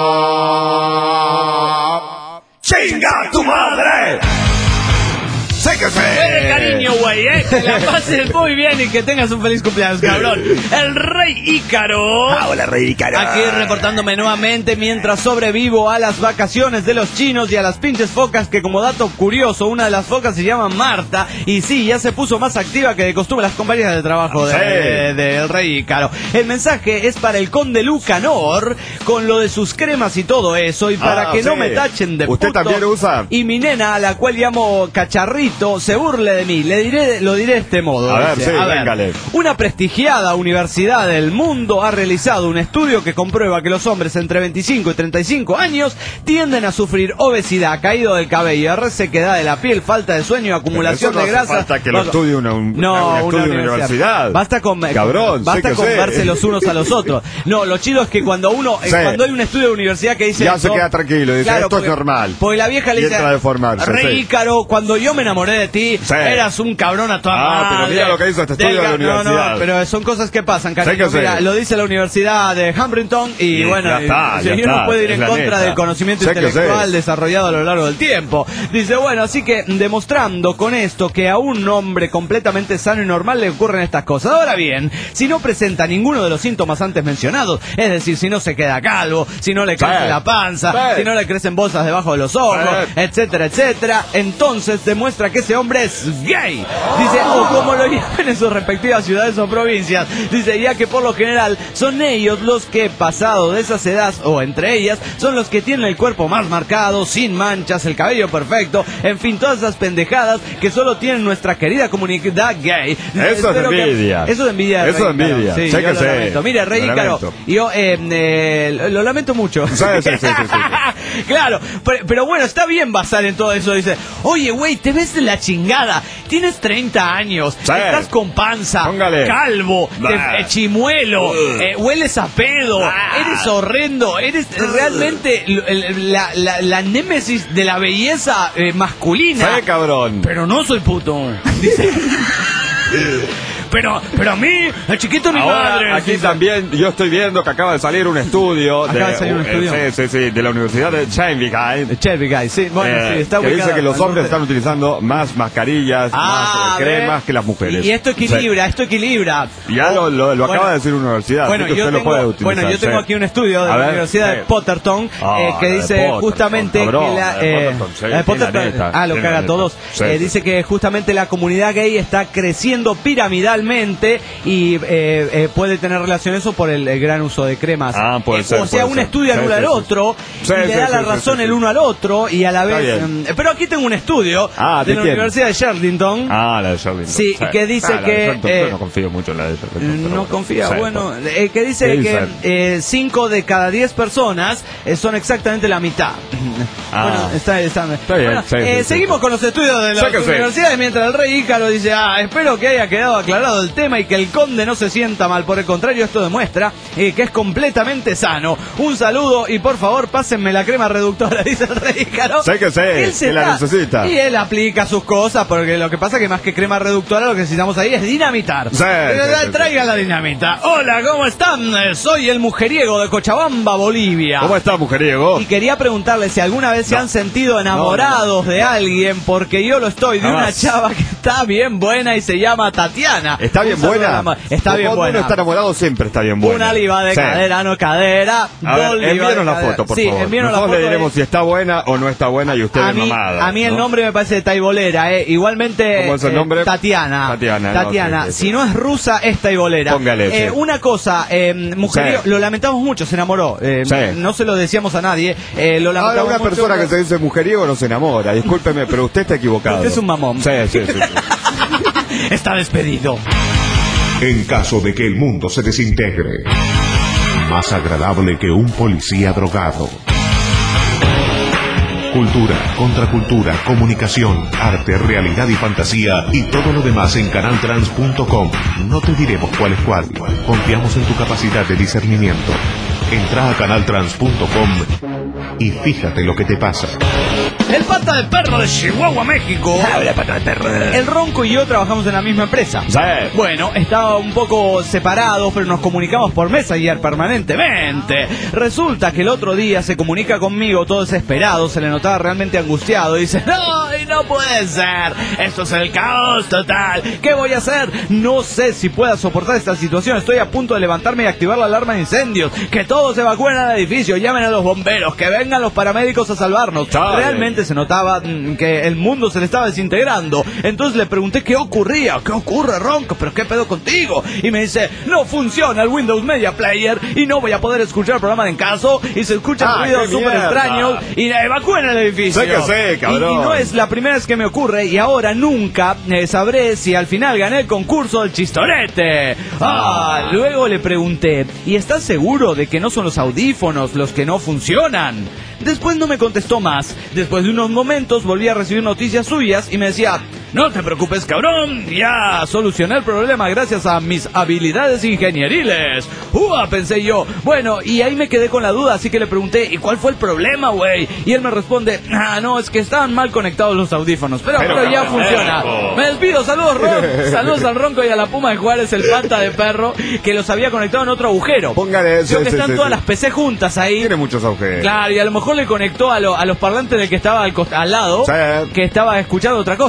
Speaker 4: ¡Chinga tu madre! ¡Sé que sé!
Speaker 3: Eh, cariño, güey, eh. Que la pases muy bien y que tengas un feliz cumpleaños, cabrón. El Rey Ícaro.
Speaker 4: Ah, hola Rey Ícaro.
Speaker 3: Aquí reportándome nuevamente mientras sobrevivo a las vacaciones de los chinos y a las pinches focas, que como dato curioso, una de las focas se llama Marta, y sí, ya se puso más activa que de costumbre las compañías de trabajo del
Speaker 5: Sí.
Speaker 3: de, de Rey Ícaro. El mensaje es para el conde Lucanor, con lo de sus cremas y todo eso, y para
Speaker 5: Ah,
Speaker 3: que no
Speaker 5: sí.
Speaker 3: me tachen de
Speaker 5: ¿Usted
Speaker 3: puto,
Speaker 5: también usa?
Speaker 3: y mi nena, a la cual llamo Cacharrito, se burle de mí. Le diré, lo diré de este modo.
Speaker 5: A ver,
Speaker 3: dice.
Speaker 5: sí, véngale.
Speaker 3: Una prestigiada universidad del mundo ha realizado un estudio que comprueba que los hombres entre veinticinco y treinta y cinco años tienden a sufrir obesidad, caído del cabello, resequedad de la piel, falta de sueño y acumulación
Speaker 5: Pero eso no
Speaker 3: de
Speaker 5: hace
Speaker 3: grasa.
Speaker 5: falta que lo estudie una, un,
Speaker 3: no,
Speaker 5: un estudio
Speaker 3: una
Speaker 5: de una universidad.
Speaker 3: Basta con,
Speaker 5: Cabrón,
Speaker 3: basta
Speaker 5: sé que
Speaker 3: con
Speaker 5: sé.
Speaker 3: verse los unos a los otros. No, lo chido es que cuando uno, eh,
Speaker 5: Sí.
Speaker 3: cuando hay un estudio de universidad que dice
Speaker 5: Ya
Speaker 3: eso,
Speaker 5: se queda tranquilo, dice, esto es
Speaker 3: porque-
Speaker 5: normal.
Speaker 3: Porque la vieja le
Speaker 5: Y
Speaker 3: dice,
Speaker 5: entra a deformarse,
Speaker 3: Rey
Speaker 5: sí.
Speaker 3: Ícaro, cuando yo me enamoré de ti,
Speaker 5: Sí.
Speaker 3: eras un cabrón a toda
Speaker 5: Ah, pero
Speaker 3: madre.
Speaker 5: mira lo que hizo este estudio de la
Speaker 3: Delga- No,
Speaker 5: universidad.
Speaker 3: no, pero son cosas que pasan, cariño.
Speaker 5: Sí que sí.
Speaker 3: Mira, lo dice la Universidad de Hamilton y,
Speaker 5: Y
Speaker 3: bueno,
Speaker 5: ya está,
Speaker 3: y-
Speaker 5: ya
Speaker 3: y uno
Speaker 5: está,
Speaker 3: puede ir
Speaker 5: es
Speaker 3: en
Speaker 5: la
Speaker 3: contra
Speaker 5: neta.
Speaker 3: del conocimiento
Speaker 5: Sí que
Speaker 3: intelectual
Speaker 5: sí.
Speaker 3: desarrollado a lo largo del tiempo. Dice, bueno, así que demostrando con esto que a un hombre completamente sano y normal le ocurren estas cosas. Ahora bien, si no presenta ninguno de los síntomas antes mencionados, es decir, si no se queda calvo, si no le crece
Speaker 5: Sí.
Speaker 3: la panza,
Speaker 5: Sí.
Speaker 3: si no le crecen bolsas debajo de los ojos,
Speaker 5: Sí.
Speaker 3: etcétera, etcétera, entonces demuestra que ese hombre es gay. Dice, o como lo llaman en sus respectivas ciudades o provincias. Dice, ya que por lo general son ellos los que, pasado de esas edades, o entre ellas, son los que tienen el cuerpo más marcado, sin manchas, el cabello perfecto, en fin, todas esas pendejadas que solo tienen nuestra querida comunidad gay.
Speaker 5: Eso es envidia.
Speaker 3: Que... Eso es envidia.
Speaker 5: Eso es envidia.
Speaker 3: Sí,
Speaker 5: sé
Speaker 3: yo
Speaker 5: que
Speaker 3: lo
Speaker 5: sé.
Speaker 3: lamento. Mire, Rey Ícaro, yo eh, eh, lo lamento mucho.
Speaker 5: Sí, sí, sí, sí, sí.
Speaker 3: Claro, pero, pero bueno, está bien basar en todo eso. Dice, oye, güey, te ves de la chingada. Tienes treinta años,
Speaker 5: sí.
Speaker 3: Estás con panza,
Speaker 5: Póngale.
Speaker 3: calvo, te, eh, chimuelo, eh, hueles a pedo,
Speaker 5: bah.
Speaker 3: Eres horrendo, eres realmente la, la, la némesis de la belleza eh, masculina.
Speaker 5: Sí, cabrón.
Speaker 3: Pero no soy puto. Dice... Pero, pero a mí, el chiquito mi
Speaker 5: Ahora,
Speaker 3: madre.
Speaker 5: aquí
Speaker 3: sí,
Speaker 5: también yo estoy viendo que acaba de salir un estudio.
Speaker 3: Acaba de, de salir un estudio.
Speaker 5: Eh, sí, sí, sí, de la Universidad de Chelmsford.
Speaker 3: Chelmsford, sí. Bueno,
Speaker 5: eh,
Speaker 3: sí, está
Speaker 5: que dice que los hombres
Speaker 3: norte.
Speaker 5: están utilizando más mascarillas,
Speaker 3: Ah,
Speaker 5: más eh, cremas que las mujeres.
Speaker 3: Y esto equilibra, sí. esto equilibra.
Speaker 5: Ya lo, lo, lo
Speaker 3: bueno,
Speaker 5: acaba de decir una universidad,
Speaker 3: bueno,
Speaker 5: así que
Speaker 3: yo
Speaker 5: usted
Speaker 3: tengo,
Speaker 5: lo puede utilizar.
Speaker 3: Bueno, yo tengo
Speaker 5: sí.
Speaker 3: aquí un estudio de
Speaker 5: A
Speaker 3: la
Speaker 5: ver,
Speaker 3: Universidad
Speaker 5: sí.
Speaker 3: de Potterton
Speaker 5: oh,
Speaker 3: eh, que dice
Speaker 5: Potterton,
Speaker 3: justamente
Speaker 5: cabrón,
Speaker 3: que la...
Speaker 5: la de
Speaker 3: Eh,
Speaker 5: Potterton, sí,
Speaker 3: la de Potterton,
Speaker 5: sí, la neta,
Speaker 3: ah, lo
Speaker 5: sí,
Speaker 3: caga a todos.
Speaker 5: Sí,
Speaker 3: eh,
Speaker 5: sí.
Speaker 3: Dice que justamente la comunidad gay está creciendo piramidalmente y eh, eh, puede tener relación eso por el, el gran uso de cremas.
Speaker 5: Ah, puede
Speaker 3: eh,
Speaker 5: ser,
Speaker 3: o sea,
Speaker 5: puede
Speaker 3: un
Speaker 5: ser.
Speaker 3: estudio
Speaker 5: Sí,
Speaker 3: anula
Speaker 5: sí,
Speaker 3: al
Speaker 5: sí.
Speaker 3: otro
Speaker 5: Sí,
Speaker 3: y le
Speaker 5: sí,
Speaker 3: da
Speaker 5: sí,
Speaker 3: la
Speaker 5: sí,
Speaker 3: razón
Speaker 5: sí,
Speaker 3: el
Speaker 5: sí.
Speaker 3: uno al otro y a la
Speaker 5: Está
Speaker 3: vez...
Speaker 5: bien.
Speaker 3: eh, pero aquí tengo un estudio
Speaker 5: Ah,
Speaker 3: de
Speaker 5: ¿de
Speaker 3: la
Speaker 5: quién?
Speaker 3: Universidad de Sherrington.
Speaker 5: Ah, la de Sherrington.
Speaker 3: Sí, que dice
Speaker 5: ah, la de
Speaker 3: que,
Speaker 5: Sherrington,
Speaker 3: eh,
Speaker 5: yo no confío mucho en la de Sherrington. pero
Speaker 3: No
Speaker 5: bueno.
Speaker 3: confía,
Speaker 5: Sí,
Speaker 3: bueno,
Speaker 5: bueno.
Speaker 3: eh, que dice
Speaker 5: ¿Qué
Speaker 3: que
Speaker 5: dice?
Speaker 3: eh, cinco de cada diez personas eh, son exactamente la mitad.
Speaker 5: Ah.
Speaker 3: Bueno, está, está,
Speaker 5: Está bien,
Speaker 3: bueno,
Speaker 5: sí,
Speaker 3: eh,
Speaker 5: sí,
Speaker 3: seguimos
Speaker 5: sí.
Speaker 3: con los estudios de las
Speaker 5: Sí que sí.
Speaker 3: universidades mientras el Rey Ícaro dice, ah, espero que haya quedado aclarado el tema y que el conde no se sienta mal. Por el contrario, esto demuestra eh, que es completamente sano. Un saludo y por favor pásenme la crema reductora, dice el Rey Ícaro.
Speaker 5: Sé que sé,
Speaker 3: Él se
Speaker 5: que la
Speaker 3: está-
Speaker 5: necesita.
Speaker 3: Y él aplica sus cosas porque lo que pasa que más que crema reductora lo que necesitamos ahí es dinamitar.
Speaker 5: Sí,
Speaker 3: Pero,
Speaker 5: sí, sí,
Speaker 3: traiga la dinamita. Hola, ¿cómo están? Eh, Soy el mujeriego de Cochabamba, Bolivia.
Speaker 5: ¿Cómo está, mujeriego?
Speaker 3: Y quería preguntarle si alguna vez se
Speaker 5: No.
Speaker 3: han sentido enamorados
Speaker 5: No, no,
Speaker 3: de alguien, porque yo lo estoy, de una
Speaker 5: Jamás.
Speaker 3: chava que está bien buena y se llama Tatiana.
Speaker 5: ¿Está bien
Speaker 3: Un saludo
Speaker 5: buena?
Speaker 3: a la ma- Está bien
Speaker 5: Cuando
Speaker 3: buena.
Speaker 5: uno está enamorado siempre está bien buena.
Speaker 3: Una liba de
Speaker 5: Sí.
Speaker 3: cadera, no cadera.
Speaker 5: A ver,
Speaker 3: dos libas
Speaker 5: envíenos
Speaker 3: de
Speaker 5: la
Speaker 3: cadera.
Speaker 5: foto, por
Speaker 3: sí,
Speaker 5: favor.
Speaker 3: envíenos la
Speaker 5: Nosotros
Speaker 3: foto.
Speaker 5: le diremos
Speaker 3: de-
Speaker 5: si está buena o no está buena y usted
Speaker 3: a
Speaker 5: es
Speaker 3: mí,
Speaker 5: mamada.
Speaker 3: a mí el
Speaker 5: ¿no?
Speaker 3: nombre me parece de taibolera, eh. Igualmente
Speaker 5: ¿Cómo es el
Speaker 3: eh,
Speaker 5: nombre?
Speaker 3: Tatiana.
Speaker 5: Tatiana, no,
Speaker 3: Tatiana.
Speaker 5: sí, sí,
Speaker 3: Si
Speaker 5: sí.
Speaker 3: no es rusa, es taibolera.
Speaker 5: Póngale,
Speaker 3: Eh,
Speaker 5: sí.
Speaker 3: Una cosa, eh, mujer,
Speaker 5: Sí.
Speaker 3: lo lamentamos mucho, se enamoró. Eh,
Speaker 5: Sí.
Speaker 3: No se lo decíamos a nadie. Eh, lo
Speaker 5: Ahora
Speaker 3: lamentamos
Speaker 5: una
Speaker 3: mucho,
Speaker 5: persona que
Speaker 3: pero-
Speaker 5: se dice mujeriego no se enamora. Discúlpeme, pero usted está equivocado.
Speaker 3: Usted es un mamón.
Speaker 5: Sí, sí, sí. sí.
Speaker 3: Está despedido.
Speaker 1: En caso de que el mundo se desintegre, más agradable que un policía drogado. Cultura, contracultura, comunicación, arte, realidad y fantasía y todo lo demás en canal trans punto com. No te diremos cuál es cuál. Confiamos en tu capacidad de discernimiento. Entra a canal trans punto com y fíjate lo que te pasa.
Speaker 3: El pata de perro de Chihuahua, México.
Speaker 5: Habla, pata de perro.
Speaker 3: El Ronco y yo trabajamos en la misma empresa.
Speaker 5: Sí.
Speaker 3: Bueno, estaba un poco separados, pero nos comunicamos por Messenger permanentemente. Resulta que el otro día se comunica conmigo todo desesperado, se le notaba realmente angustiado. Y dice, no, y no puede ser. Esto es el caos total. ¿Qué voy a hacer? No sé si pueda soportar esta situación. Estoy a punto de levantarme y activar la alarma de incendios. Que todos evacúen al edificio, llamen a los bomberos, que vengan los paramédicos a salvarnos.
Speaker 5: Chale.
Speaker 3: Realmente se notaba mm, que el mundo se le estaba desintegrando. Entonces le pregunté qué ocurría. ¿Qué ocurre, Ronco? ¿Pero qué pedo contigo? Y me dice, no funciona el Windows Media Player y no voy a poder escuchar el programa de En Caso y se escuchan
Speaker 5: Ah,
Speaker 3: ruidos
Speaker 5: qué
Speaker 3: súper
Speaker 5: mierda.
Speaker 3: extraños y evacúen el edificio.
Speaker 5: Sé que sé, cabrón.
Speaker 3: Y, y no es la primera vez que me ocurre y ahora nunca eh, sabré si al final gané el concurso del chistorete. Ah, luego le pregunté, ¿y estás seguro de que no son los audífonos los que no funcionan? Después no me contestó más. Después de unos momentos volví a recibir noticias suyas y me decía, no te preocupes, cabrón, ya solucioné el problema gracias a mis habilidades ingenieriles. ¡Ua! Pensé yo. Bueno, y ahí me quedé con la duda, así que le pregunté, ¿y cuál fue el problema, güey? Y él me responde, ah, no, es que estaban mal conectados los audífonos, pero, pero,
Speaker 5: Pero,
Speaker 3: ya
Speaker 5: cabrón,
Speaker 3: funciona.
Speaker 5: perro.
Speaker 3: Me despido, saludos, Ron. Saludos al Ronco y a la Puma de Juárez, el pata de perro, que los había conectado en otro agujero.
Speaker 5: Póngale eso.
Speaker 3: Creo que están todas las P C juntas ahí.
Speaker 5: Tiene muchos agujeros.
Speaker 3: Claro, y a lo mejor le conectó a, lo- a los parlantes del que estaba al, cost- al lado,
Speaker 5: Sí.
Speaker 3: que estaba escuchando otra cosa. Decía,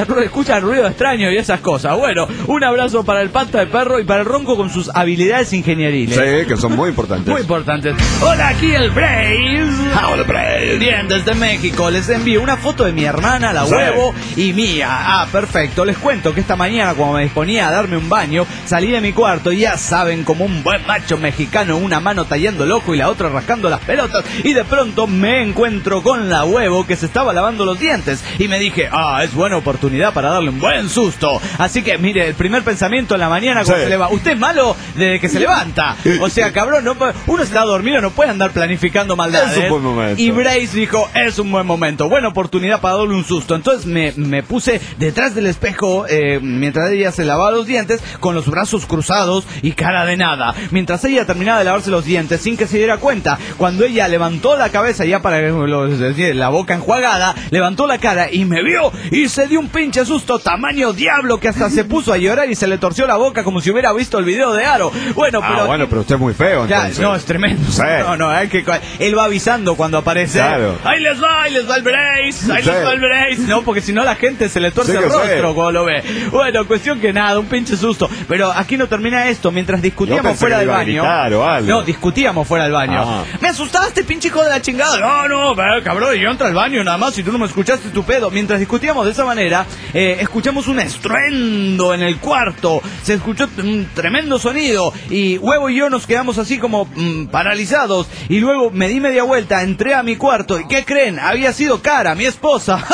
Speaker 3: Santa Cruz escuchan ruido extraño y esas cosas. Bueno, un abrazo para el pata de perro y para el ronco con sus habilidades ingenieriles.
Speaker 5: Sí, que son muy importantes.
Speaker 3: Muy importantes. Hola, aquí el Brace.
Speaker 5: Hola, Brace.
Speaker 3: Bien, desde México les envío una foto de mi hermana, la
Speaker 5: Sí.
Speaker 3: Huevo, y mía. Ah, perfecto. Les cuento que esta mañana, cuando me disponía a darme un baño, salí de mi cuarto y ya saben, como un buen macho mexicano, una mano tallando el ojo y la otra rascando las pelotas, y de pronto me encuentro con la Huevo que se estaba lavando los dientes y me dije, ah, es buena oportunidad para darle un buen susto. Así que, mire, el primer pensamiento en la mañana cuando
Speaker 5: Sí.
Speaker 3: se levanta, usted es malo desde que se levanta. O sea, cabrón, no puede- uno está dormido, no puede andar planificando maldades.
Speaker 5: Es un buen momento.
Speaker 3: Y Brace dijo, es un buen momento, buena oportunidad para darle un susto. Entonces me, me puse detrás del espejo eh, mientras ella se lavaba los dientes, con los brazos cruzados y cara de nada. Mientras ella terminaba de lavarse los dientes sin que se diera cuenta, cuando ella levantó la cabeza ya para los, la boca enjuagada, levantó la cara y me vio y se dio un pinche susto tamaño diablo que hasta se puso a llorar y se le torció la boca como si hubiera visto el video de Aro. Bueno,
Speaker 5: Ah,
Speaker 3: pero...
Speaker 5: bueno, pero usted es muy feo,
Speaker 3: Ya,
Speaker 5: entonces.
Speaker 3: no, es tremendo.
Speaker 5: Sí.
Speaker 3: No, no, hay que, él va avisando cuando aparece.
Speaker 5: Claro.
Speaker 3: Ahí les va, ahí les va el Brace, ahí
Speaker 5: Sí.
Speaker 3: les va el Brace. No, porque si no la gente se le tuerce
Speaker 5: Sí
Speaker 3: el
Speaker 5: que sí.
Speaker 3: rostro cuando lo ve. Bueno, cuestión que nada, un pinche susto. Pero aquí no termina esto. Mientras
Speaker 5: Yo
Speaker 3: discutíamos
Speaker 5: pensé
Speaker 3: fuera
Speaker 5: que
Speaker 3: del
Speaker 5: iba a
Speaker 3: baño.
Speaker 5: gritar o algo.
Speaker 3: No, discutíamos fuera del baño.
Speaker 5: Ah.
Speaker 3: Me asustaste, pinche hijo de la chingada. No, no, ve, cabrón, yo entro al baño nada más. Si tú no me escuchaste, tu pedo. Mientras discutíamos de esa manera, eh, escuchamos un estruendo en el cuarto. Se escuchó un tremendo sonido. Y Huevo y yo nos quedamos así como mm, paralizados. Y luego me di media vuelta, entré a mi cuarto. ¿Y qué creen? Había sido Cara, mi esposa.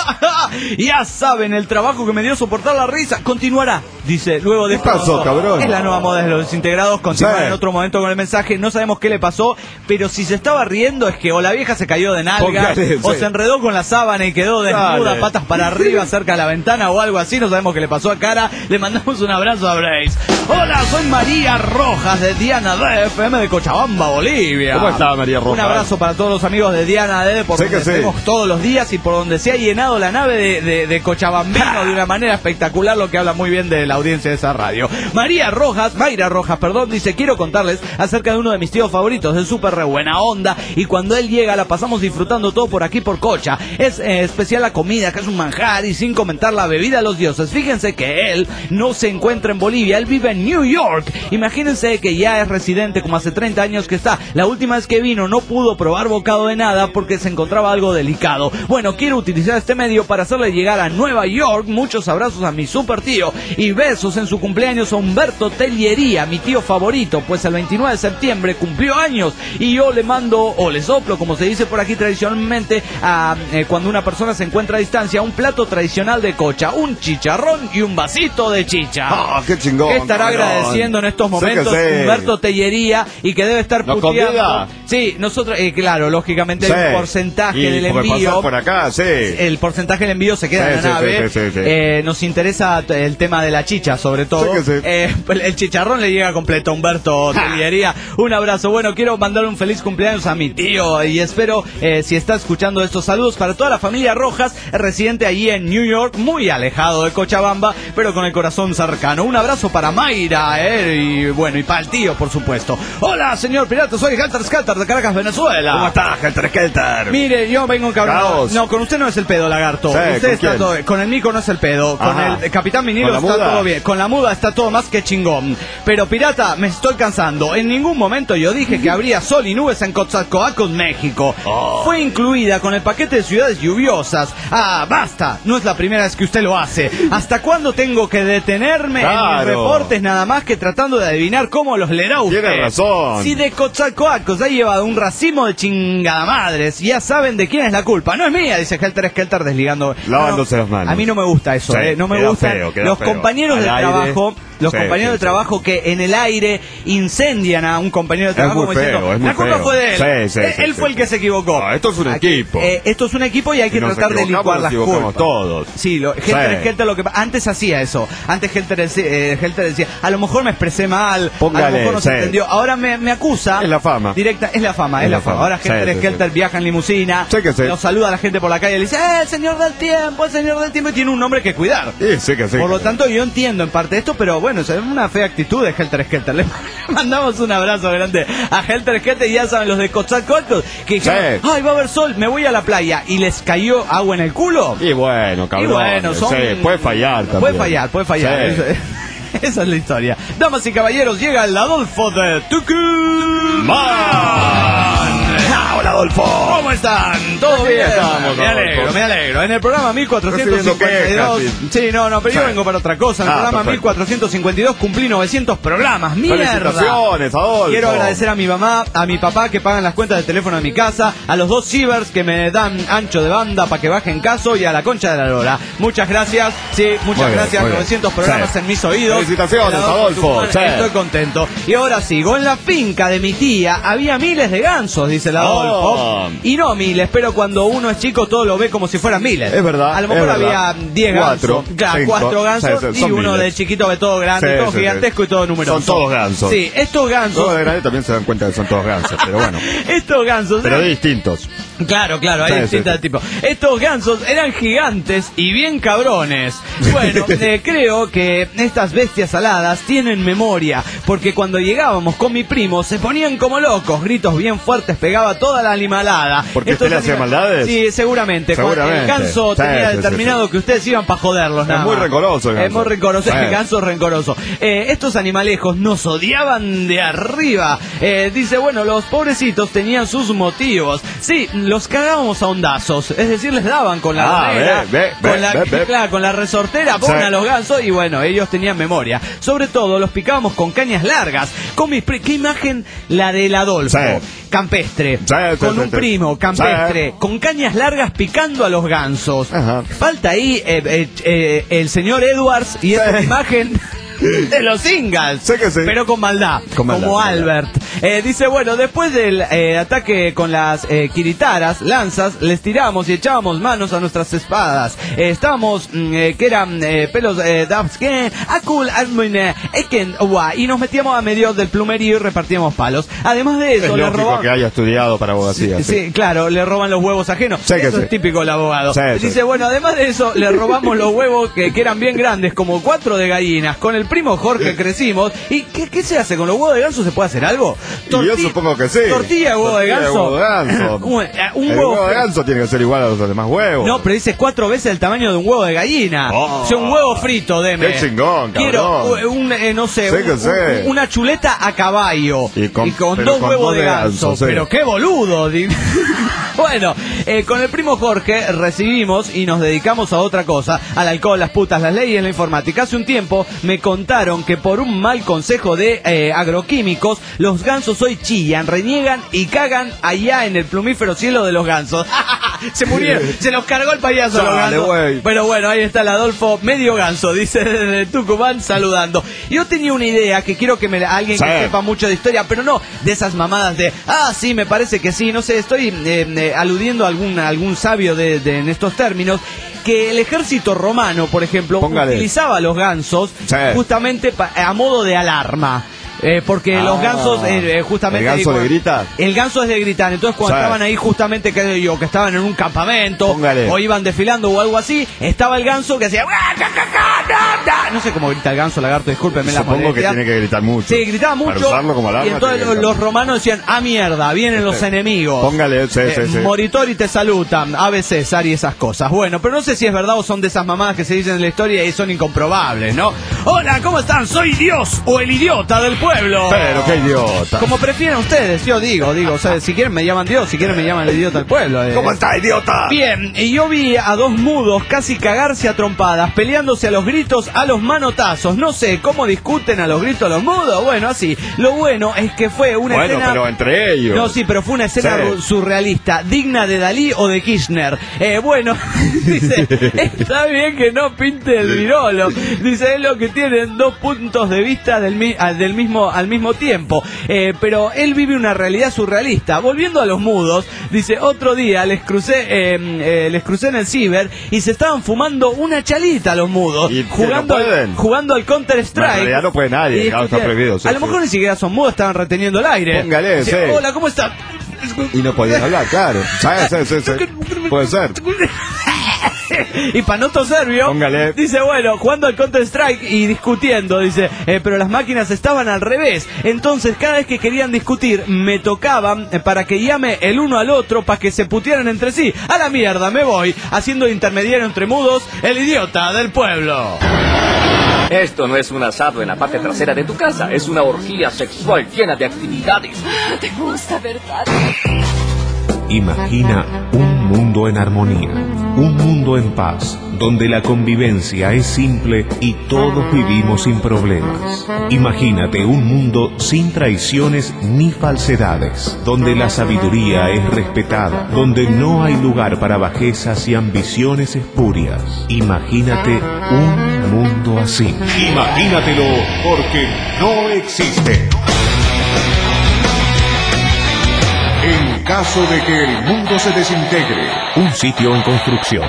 Speaker 3: Ya saben, el trabajo que me dio soportar la risa continuará. Dice, luego de
Speaker 5: ¿Qué pasó, cabrón?
Speaker 3: Es la nueva moda de los desintegrados. Continúa
Speaker 5: Sí.
Speaker 3: en otro momento con el mensaje. No sabemos qué le pasó, pero si se estaba riendo es que o la vieja se cayó de nalga,
Speaker 5: Póngale,
Speaker 3: o
Speaker 5: sí.
Speaker 3: se enredó con la sábana y quedó desnuda,
Speaker 5: Dale.
Speaker 3: patas para arriba, cerca de la ventana o algo así. No sabemos qué le pasó a Cara. Le mandamos un abrazo a Brace. Hola, soy María Rojas de Diana D F M de Cochabamba, Bolivia.
Speaker 5: ¿Cómo está, María Rojas?
Speaker 3: Un abrazo para todos los amigos de Diana D, por
Speaker 5: Sé
Speaker 3: donde
Speaker 5: que sí.
Speaker 3: estemos todos los días y por donde se ha llenado la nave de, de, de Cochabambino de una manera espectacular, lo que habla muy bien de la audiencia de esa radio. María Rojas, Mayra Rojas, perdón, dice, quiero contarles acerca de uno de mis tíos favoritos, es súper re buena onda, y cuando él llega la pasamos disfrutando todo por aquí por Cocha. Es eh, especial la comida, que es un manjar, y sin comentar la bebida de los dioses. Fíjense que él no se encuentra en Bolivia, él vive en New York. Imagínense que ya es residente como hace treinta años que está. La última vez que vino no pudo probar bocado de nada porque se encontraba algo delicado. Bueno, quiero utilizar este medio para hacerle llegar a Nueva York muchos abrazos a mi super tío y besos en su cumpleaños a Humberto Telliería, mi tío favorito, pues el veintinueve de septiembre cumplió años y yo le mando, o le soplo, como se dice por aquí tradicionalmente, a, eh, cuando una persona se encuentra a distancia, un plato tradicional de Cocha, un chicharrón y un vasito de chicha.
Speaker 5: Ah, qué chingón.
Speaker 3: ¿Qué estará
Speaker 5: cabrón.
Speaker 3: agradeciendo en estos
Speaker 5: Sé que
Speaker 3: momentos
Speaker 5: sé.
Speaker 3: Humberto Tellería y que debe estar
Speaker 5: ¿Nos
Speaker 3: puteando?
Speaker 5: convida?
Speaker 3: Sí, nosotros, eh, claro, lógicamente
Speaker 5: Sí.
Speaker 3: hay un porcentaje
Speaker 5: Y
Speaker 3: del
Speaker 5: porque
Speaker 3: envío.
Speaker 5: pasás por acá, sí.
Speaker 3: El porcentaje del envío se queda
Speaker 5: Sí,
Speaker 3: en la
Speaker 5: sí,
Speaker 3: nave.
Speaker 5: sí, sí, sí.
Speaker 3: Eh, nos interesa t- el tema de la chicha, sobre todo.
Speaker 5: Sí que sí.
Speaker 3: Eh, el chicharrón le llega completo a Humberto Tellería. Un abrazo. Bueno, quiero mandar un feliz cumpleaños a mi tío y espero, eh, si está escuchando estos saludos para toda la familia Rojas, residente allí en New York, muy alejado de Cochabamba, pero con el corazón cercano. Un abrazo para Mayra, eh, y bueno, y para el tío, por supuesto. Hola, señor pirata, soy Helter Skelter de Caracas, Venezuela.
Speaker 5: ¿Cómo estás, Helter Skelter?
Speaker 3: Mire, yo vengo encabrado.
Speaker 5: Caos.
Speaker 3: No, con usted no es el pedo, lagarto.
Speaker 5: Sí,
Speaker 3: usted
Speaker 5: ¿con
Speaker 3: está
Speaker 5: quién?
Speaker 3: todo, con el mico no es el pedo. Con
Speaker 5: Ajá.
Speaker 3: el Capitán Vinilo
Speaker 5: ¿Con la
Speaker 3: está
Speaker 5: muda?
Speaker 3: todo bien. Con la muda está todo más que chingón. Pero pirata, me estoy cansando. En ningún momento yo dije que habría sol y nubes en Coatzacoalcos, México.
Speaker 5: Oh.
Speaker 3: Fue incluida con el paquete de ciudades lluviosas. Ah, basta. No es la primera vez que usted lo hace. ¿Hasta cuándo tengo que detenerme en mis
Speaker 5: Claro.
Speaker 3: reportes nada más que tratando de adivinar cómo los leerá usted?
Speaker 5: Tiene razón.
Speaker 3: Si de Coatzacoalcos ha llevado un racimo de chingadamadres, ya saben de quién es la culpa. No es mía, dice Helter Skelter desligando.
Speaker 5: Lavándose
Speaker 3: No,
Speaker 5: las manos.
Speaker 3: A mí no me gusta eso,
Speaker 5: Sí,
Speaker 3: eh, no me
Speaker 5: queda
Speaker 3: gusta.
Speaker 5: feo, queda
Speaker 3: los
Speaker 5: feo.
Speaker 3: compañeros
Speaker 5: Al
Speaker 3: de
Speaker 5: aire.
Speaker 3: trabajo, los
Speaker 5: Sí,
Speaker 3: compañeros
Speaker 5: sí,
Speaker 3: de
Speaker 5: sí.
Speaker 3: trabajo que en el aire incendian a un compañero de trabajo
Speaker 5: muy
Speaker 3: como diciendo,
Speaker 5: feo, es muy
Speaker 3: la culpa
Speaker 5: feo.
Speaker 3: fue de él.
Speaker 5: Sí, sí,
Speaker 3: Eh,
Speaker 5: sí,
Speaker 3: él
Speaker 5: sí,
Speaker 3: fue el
Speaker 5: sí.
Speaker 3: que se equivocó.
Speaker 5: No, esto es un
Speaker 3: Aquí,
Speaker 5: equipo.
Speaker 3: eh, esto es un equipo y hay que
Speaker 5: Si nos
Speaker 3: tratar de
Speaker 5: equivocamos,
Speaker 3: licuar
Speaker 5: nos
Speaker 3: las
Speaker 5: equivocamos
Speaker 3: culpas.
Speaker 5: todos.
Speaker 3: Sí, lo, Helter
Speaker 5: Sí.
Speaker 3: Skelter lo que pa- antes hacía eso. Antes Helter, deci- eh, Helter decía, a lo mejor me expresé mal, a lo
Speaker 5: Póngale,
Speaker 3: mejor no se
Speaker 5: sí.
Speaker 3: entendió. Ahora me, me acusa.
Speaker 5: Es la fama.
Speaker 3: Directa, es la fama, es,
Speaker 5: Es
Speaker 3: la
Speaker 5: la
Speaker 3: fama.
Speaker 5: fama.
Speaker 3: Ahora
Speaker 5: Sí,
Speaker 3: Helter
Speaker 5: sí,
Speaker 3: Skelter
Speaker 5: sí.
Speaker 3: viaja en limusina,
Speaker 5: Sí que sí.
Speaker 3: nos saluda a la gente por la calle y le dice, ¡eh, el señor del tiempo, el señor del tiempo! Y tiene un nombre que cuidar.
Speaker 5: Sí, sí que sí.
Speaker 3: Por lo tanto, yo entiendo en parte esto, pero bueno. bueno, es una fea actitud de Helter Skelter. Le mandamos un abrazo grande a Helter Skelter y ya saben los de Coatzacoalcos que dijeron, sí. ay, va a haber sol, me voy a la playa y les cayó agua en el culo.
Speaker 5: Y bueno, cabrón.
Speaker 3: Y bueno, son...
Speaker 5: sí, puede fallar también.
Speaker 3: Puede fallar, puede fallar. Sí. Esa es la historia. Damas y caballeros, llega el Adolfo de Tucumán.
Speaker 4: Hola, Adolfo.
Speaker 3: ¿Cómo están? ¿Todo bien? Estamos, me alegro, Adolfo. me alegro. En el programa mil cuatrocientos cincuenta y dos... Sí, no, no, pero yo vengo para otra cosa. En el ah, programa perfecto. mil cuatrocientos cincuenta y dos cumplí novecientos programas. ¡Mierda!
Speaker 5: Felicitaciones, Adolfo.
Speaker 3: Quiero agradecer a mi mamá, a mi papá que pagan las cuentas de teléfono de mi casa, a los dos cibers que me dan ancho de banda para que baje en caso y a la concha de la lora. Muchas gracias. Sí, muchas muy gracias. Bien, novecientos bien. programas sí. en mis oídos.
Speaker 5: Felicitaciones, Adolfo.
Speaker 3: Sí. Estoy contento. Y ahora sigo. En la finca de mi tía había miles de gansos, dice el Adolfo. Oh. Y no miles, pero cuando uno es chico todo lo ve como si fueran miles.
Speaker 5: Es verdad.
Speaker 3: A lo mejor había diez gansos. Claro,
Speaker 5: cinco,
Speaker 3: cuatro gansos
Speaker 5: seis,
Speaker 3: y uno
Speaker 5: miles.
Speaker 3: de chiquito ve todo grande, sí, todo sí, gigantesco sí. y todo numeroso.
Speaker 5: Son todos gansos.
Speaker 3: Sí, estos gansos.
Speaker 5: Todos de grande también se dan cuenta que son todos gansos, pero bueno.
Speaker 3: Estos gansos.
Speaker 5: Pero de distintos.
Speaker 3: Claro, claro, hay sí, distintas sí, sí. de tipo. Estos gansos eran gigantes y bien cabrones. Bueno, eh, creo que estas bestias aladas tienen memoria, porque cuando llegábamos con mi primo se ponían como locos, gritos bien fuertes, pegaba toda la animalada.
Speaker 5: ¿Porque usted le hacía maldades?
Speaker 3: Sí, seguramente.
Speaker 5: seguramente.
Speaker 3: El ganso sí, tenía sí, determinado sí, sí. que ustedes iban para joderlos.
Speaker 5: Es muy rencoroso el ganso.
Speaker 3: Es muy rencoroso, sí. el ganso rencoroso. Eh, estos animalejos nos odiaban de arriba. Eh, dice, bueno, los pobrecitos tenían sus motivos. Sí, los cagábamos a ondazos, es decir, les daban con la
Speaker 5: ah,
Speaker 3: barrera,
Speaker 5: ve, ve,
Speaker 3: con,
Speaker 5: ve,
Speaker 3: la,
Speaker 5: ve, ve.
Speaker 3: Claro, con la resortera, pongan sí. a los gansos y bueno, ellos tenían memoria. Sobre todo los picábamos con cañas largas. Con mis pri- ¿Qué imagen la del Adolfo?
Speaker 5: Sí.
Speaker 3: Campestre,
Speaker 5: sí, sí,
Speaker 3: con
Speaker 5: sí,
Speaker 3: un
Speaker 5: sí.
Speaker 3: primo campestre,
Speaker 5: sí.
Speaker 3: con cañas largas picando a los gansos.
Speaker 5: Ajá.
Speaker 3: Falta ahí eh, eh, eh, el señor Edwards y sí. esa imagen... de los Ingalls,
Speaker 5: sé que sí.
Speaker 3: pero con maldad,
Speaker 5: con maldad
Speaker 3: como
Speaker 5: con
Speaker 3: Albert. Eh, dice, bueno, después del eh, ataque con las eh, kiritaras, lanzas, les tiramos y echábamos manos a nuestras espadas. Eh, estábamos, mm, eh, que eran eh, pelos de eh, Akul, Almine, Eken, Uwa, y nos metíamos a medio del plumerío y repartíamos palos. Además de eso,
Speaker 5: es
Speaker 3: le robaban...
Speaker 5: que haya estudiado para abogacía.
Speaker 3: Sí, sí. sí, claro, le roban los huevos ajenos.
Speaker 5: Sé
Speaker 3: eso
Speaker 5: sí.
Speaker 3: es típico del abogado.
Speaker 5: Sí,
Speaker 3: dice,
Speaker 5: sí.
Speaker 3: bueno, además de eso, le robamos los huevos que, que eran bien grandes, como cuatro de gallinas, con el primo Jorge crecimos. ¿Y qué, qué se hace? ¿Con los huevos de ganso se puede hacer algo?
Speaker 5: Torti- Yo supongo que sí.
Speaker 3: Tortilla de huevo de ganso.
Speaker 5: De huevo de ganso.
Speaker 3: un, un
Speaker 5: el
Speaker 3: huevo,
Speaker 5: huevo de ganso tiene que ser igual a los demás huevos.
Speaker 3: No, pero dice cuatro veces el tamaño de un huevo de gallina.
Speaker 5: Oh,
Speaker 3: o sea, un huevo frito, deme.
Speaker 5: Qué chingón, cabrón.
Speaker 3: Quiero un, eh, no sé,
Speaker 5: sé
Speaker 3: un,
Speaker 5: sé.
Speaker 3: Un, una chuleta a caballo.
Speaker 5: Y con,
Speaker 3: y con
Speaker 5: dos
Speaker 3: con huevos de ganso.
Speaker 5: ganso,
Speaker 3: pero
Speaker 5: sí.
Speaker 3: qué boludo. Bueno, eh, con el primo Jorge recibimos y nos dedicamos a otra cosa, al alcohol, las putas, las leyes, la informática. Hace un tiempo me contaron que por un mal consejo de eh, agroquímicos, los gansos hoy chillan, reniegan y cagan allá en el plumífero cielo de los gansos. Se murieron, se los cargó el payaso. Los gansos.
Speaker 5: Wey.
Speaker 3: Pero bueno, ahí está el Adolfo, medio ganso, dice desde Tucumán, saludando. Yo tenía una idea que quiero que me alguien sí. que sepa mucho de historia, pero no de esas mamadas de, ah, sí, me parece que sí, no sé, estoy eh, eh, aludiendo a algún, a algún sabio de, de, en estos términos, que el ejército romano, por ejemplo, Póngale. utilizaba a los gansos sí. justamente pa, a modo de alarma. Eh, porque ah, los gansos eh, justamente
Speaker 5: ¿el ganso
Speaker 3: ahí,
Speaker 5: le grita?
Speaker 3: El ganso es de gritar. Entonces cuando ¿sabes? estaban ahí justamente que yo que estaban en un campamento Póngale. o iban desfilando o algo así, estaba el ganso que hacía no sé cómo grita el ganso, lagarto, discúlpenme la
Speaker 5: Supongo que tiene que gritar mucho.
Speaker 3: Sí, gritaba mucho.
Speaker 5: Para usarlo como alarma,
Speaker 3: y entonces los, los romanos decían, ah, mierda, vienen los enemigos.
Speaker 5: Póngale, sí,
Speaker 3: eh,
Speaker 5: sí, sí.
Speaker 3: Moritori te salutan, Ave César y esas cosas. Bueno, pero no sé si es verdad o son de esas mamadas que se dicen en la historia y son incomprobables, ¿no? Hola, ¿cómo están? Soy Dios o el idiota del pueblo.
Speaker 5: Pero qué idiota.
Speaker 3: Como prefieran ustedes, yo digo, digo, o sea, si quieren me llaman Dios, si quieren me llaman el idiota del pueblo. Eh.
Speaker 4: ¿Cómo está, idiota?
Speaker 3: Bien, y yo vi a dos mudos casi cagarse a trompadas, peleándose a los gritos, a los manotazos. No sé, ¿cómo discuten a los gritos a los mudos? Bueno, así. Lo bueno es que fue una
Speaker 5: bueno,
Speaker 3: escena...
Speaker 5: pero entre ellos.
Speaker 3: No, sí, pero fue una escena sí. surrealista, digna de Dalí o de Kirchner. Eh, bueno, dice, está bien que no pinte el virolo. Dice, es lo que tienen dos puntos de vista del, mi, del mismo, al mismo tiempo. Eh, pero él vive una realidad surrealista. Volviendo a los mudos, dice, otro día les crucé, eh, eh, les crucé en el ciber y se estaban fumando una chalita los mudos.
Speaker 5: ¿Y
Speaker 3: jugando,
Speaker 5: no pueden?
Speaker 3: jugando al Counter Strike.
Speaker 5: En realidad no puede nadie, claro, está prohibido. Sí,
Speaker 3: a lo mejor
Speaker 5: sí.
Speaker 3: ni siquiera son mudos, estaban reteniendo el aire.
Speaker 5: Póngale,
Speaker 3: dice,
Speaker 5: sí.
Speaker 3: hola, ¿cómo está?
Speaker 5: Y no podían hablar, claro. Sí, sí, sí, sí. Puede ser.
Speaker 3: Y Panoto Servio
Speaker 5: Póngale.
Speaker 3: dice, bueno, jugando al Counter-Strike y discutiendo, dice, eh, pero las máquinas estaban al revés. Entonces, cada vez que querían discutir, me tocaban eh, para que llame el uno al otro, para que se putearan entre sí. A la mierda, me voy, haciendo intermediario entre mudos, el idiota del pueblo.
Speaker 7: Esto no es un asado en la parte trasera de tu casa, es una orgía sexual llena de actividades.
Speaker 8: Te gusta, ¿verdad?
Speaker 1: Imagina un mundo en armonía, un mundo en paz, donde la convivencia es simple y todos vivimos sin problemas. Imagínate un mundo sin traiciones ni falsedades, donde la sabiduría es respetada, donde no hay lugar para bajezas y ambiciones espurias. Imagínate un mundo así. Imagínatelo, porque no existe. En caso de que el mundo se desintegre, un sitio en construcción.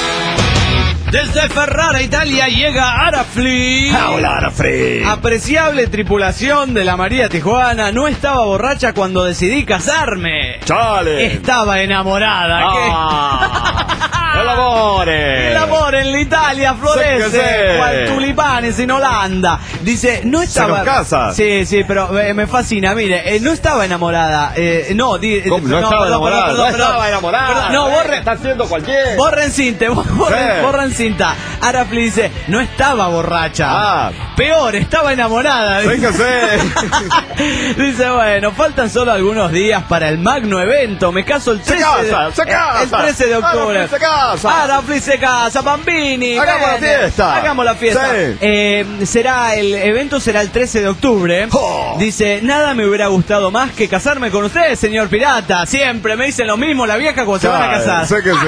Speaker 3: Desde Ferrara, Italia, llega Arafli.
Speaker 4: Hola, Arafli.
Speaker 3: Apreciable tripulación de la María Tijuana. No estaba borracha cuando decidí casarme.
Speaker 5: ¡Chale!
Speaker 3: Estaba enamorada.
Speaker 5: Ah, ¡El amor!
Speaker 3: El amor en la Italia florece,
Speaker 5: Sí que sí.
Speaker 3: cual tulipanes en Holanda. Dice, no estaba...
Speaker 5: nos casa.
Speaker 3: Sí, sí, pero eh, me fascina. Mire, eh, no estaba enamorada. Eh, no, di,
Speaker 5: ¿Cómo? No, estaba
Speaker 3: perdón,
Speaker 5: enamorada.
Speaker 3: perdón,
Speaker 5: no
Speaker 3: perdón,
Speaker 5: estaba
Speaker 3: perdón.
Speaker 5: enamorada.
Speaker 3: Perdón, no, borre,
Speaker 5: Está haciendo cualquier.
Speaker 3: borren cinta, borren,
Speaker 5: Sí.
Speaker 3: borren cinta. Arafli dice, no estaba borracha.
Speaker 5: Ah.
Speaker 3: Peor, estaba enamorada.
Speaker 5: Fíjese.
Speaker 3: Dice, bueno, faltan solo algunos días para el magno evento. Me caso el
Speaker 5: Se
Speaker 3: trece
Speaker 5: casa,
Speaker 3: de,
Speaker 5: se casa.
Speaker 3: el trece de octubre.
Speaker 5: Arafli se casa.
Speaker 3: Arafli se casa, Bambini.
Speaker 5: Hagamos la
Speaker 3: Bene.
Speaker 5: fiesta.
Speaker 3: Hagamos la fiesta.
Speaker 5: Sí.
Speaker 3: Eh, será, el evento será el trece de octubre.
Speaker 5: Oh.
Speaker 3: Dice, nada me hubiera gustado más que casarme con usted, señor pirata. Siempre me dicen lo mismo la vieja cuando se van a casar.
Speaker 5: Sé que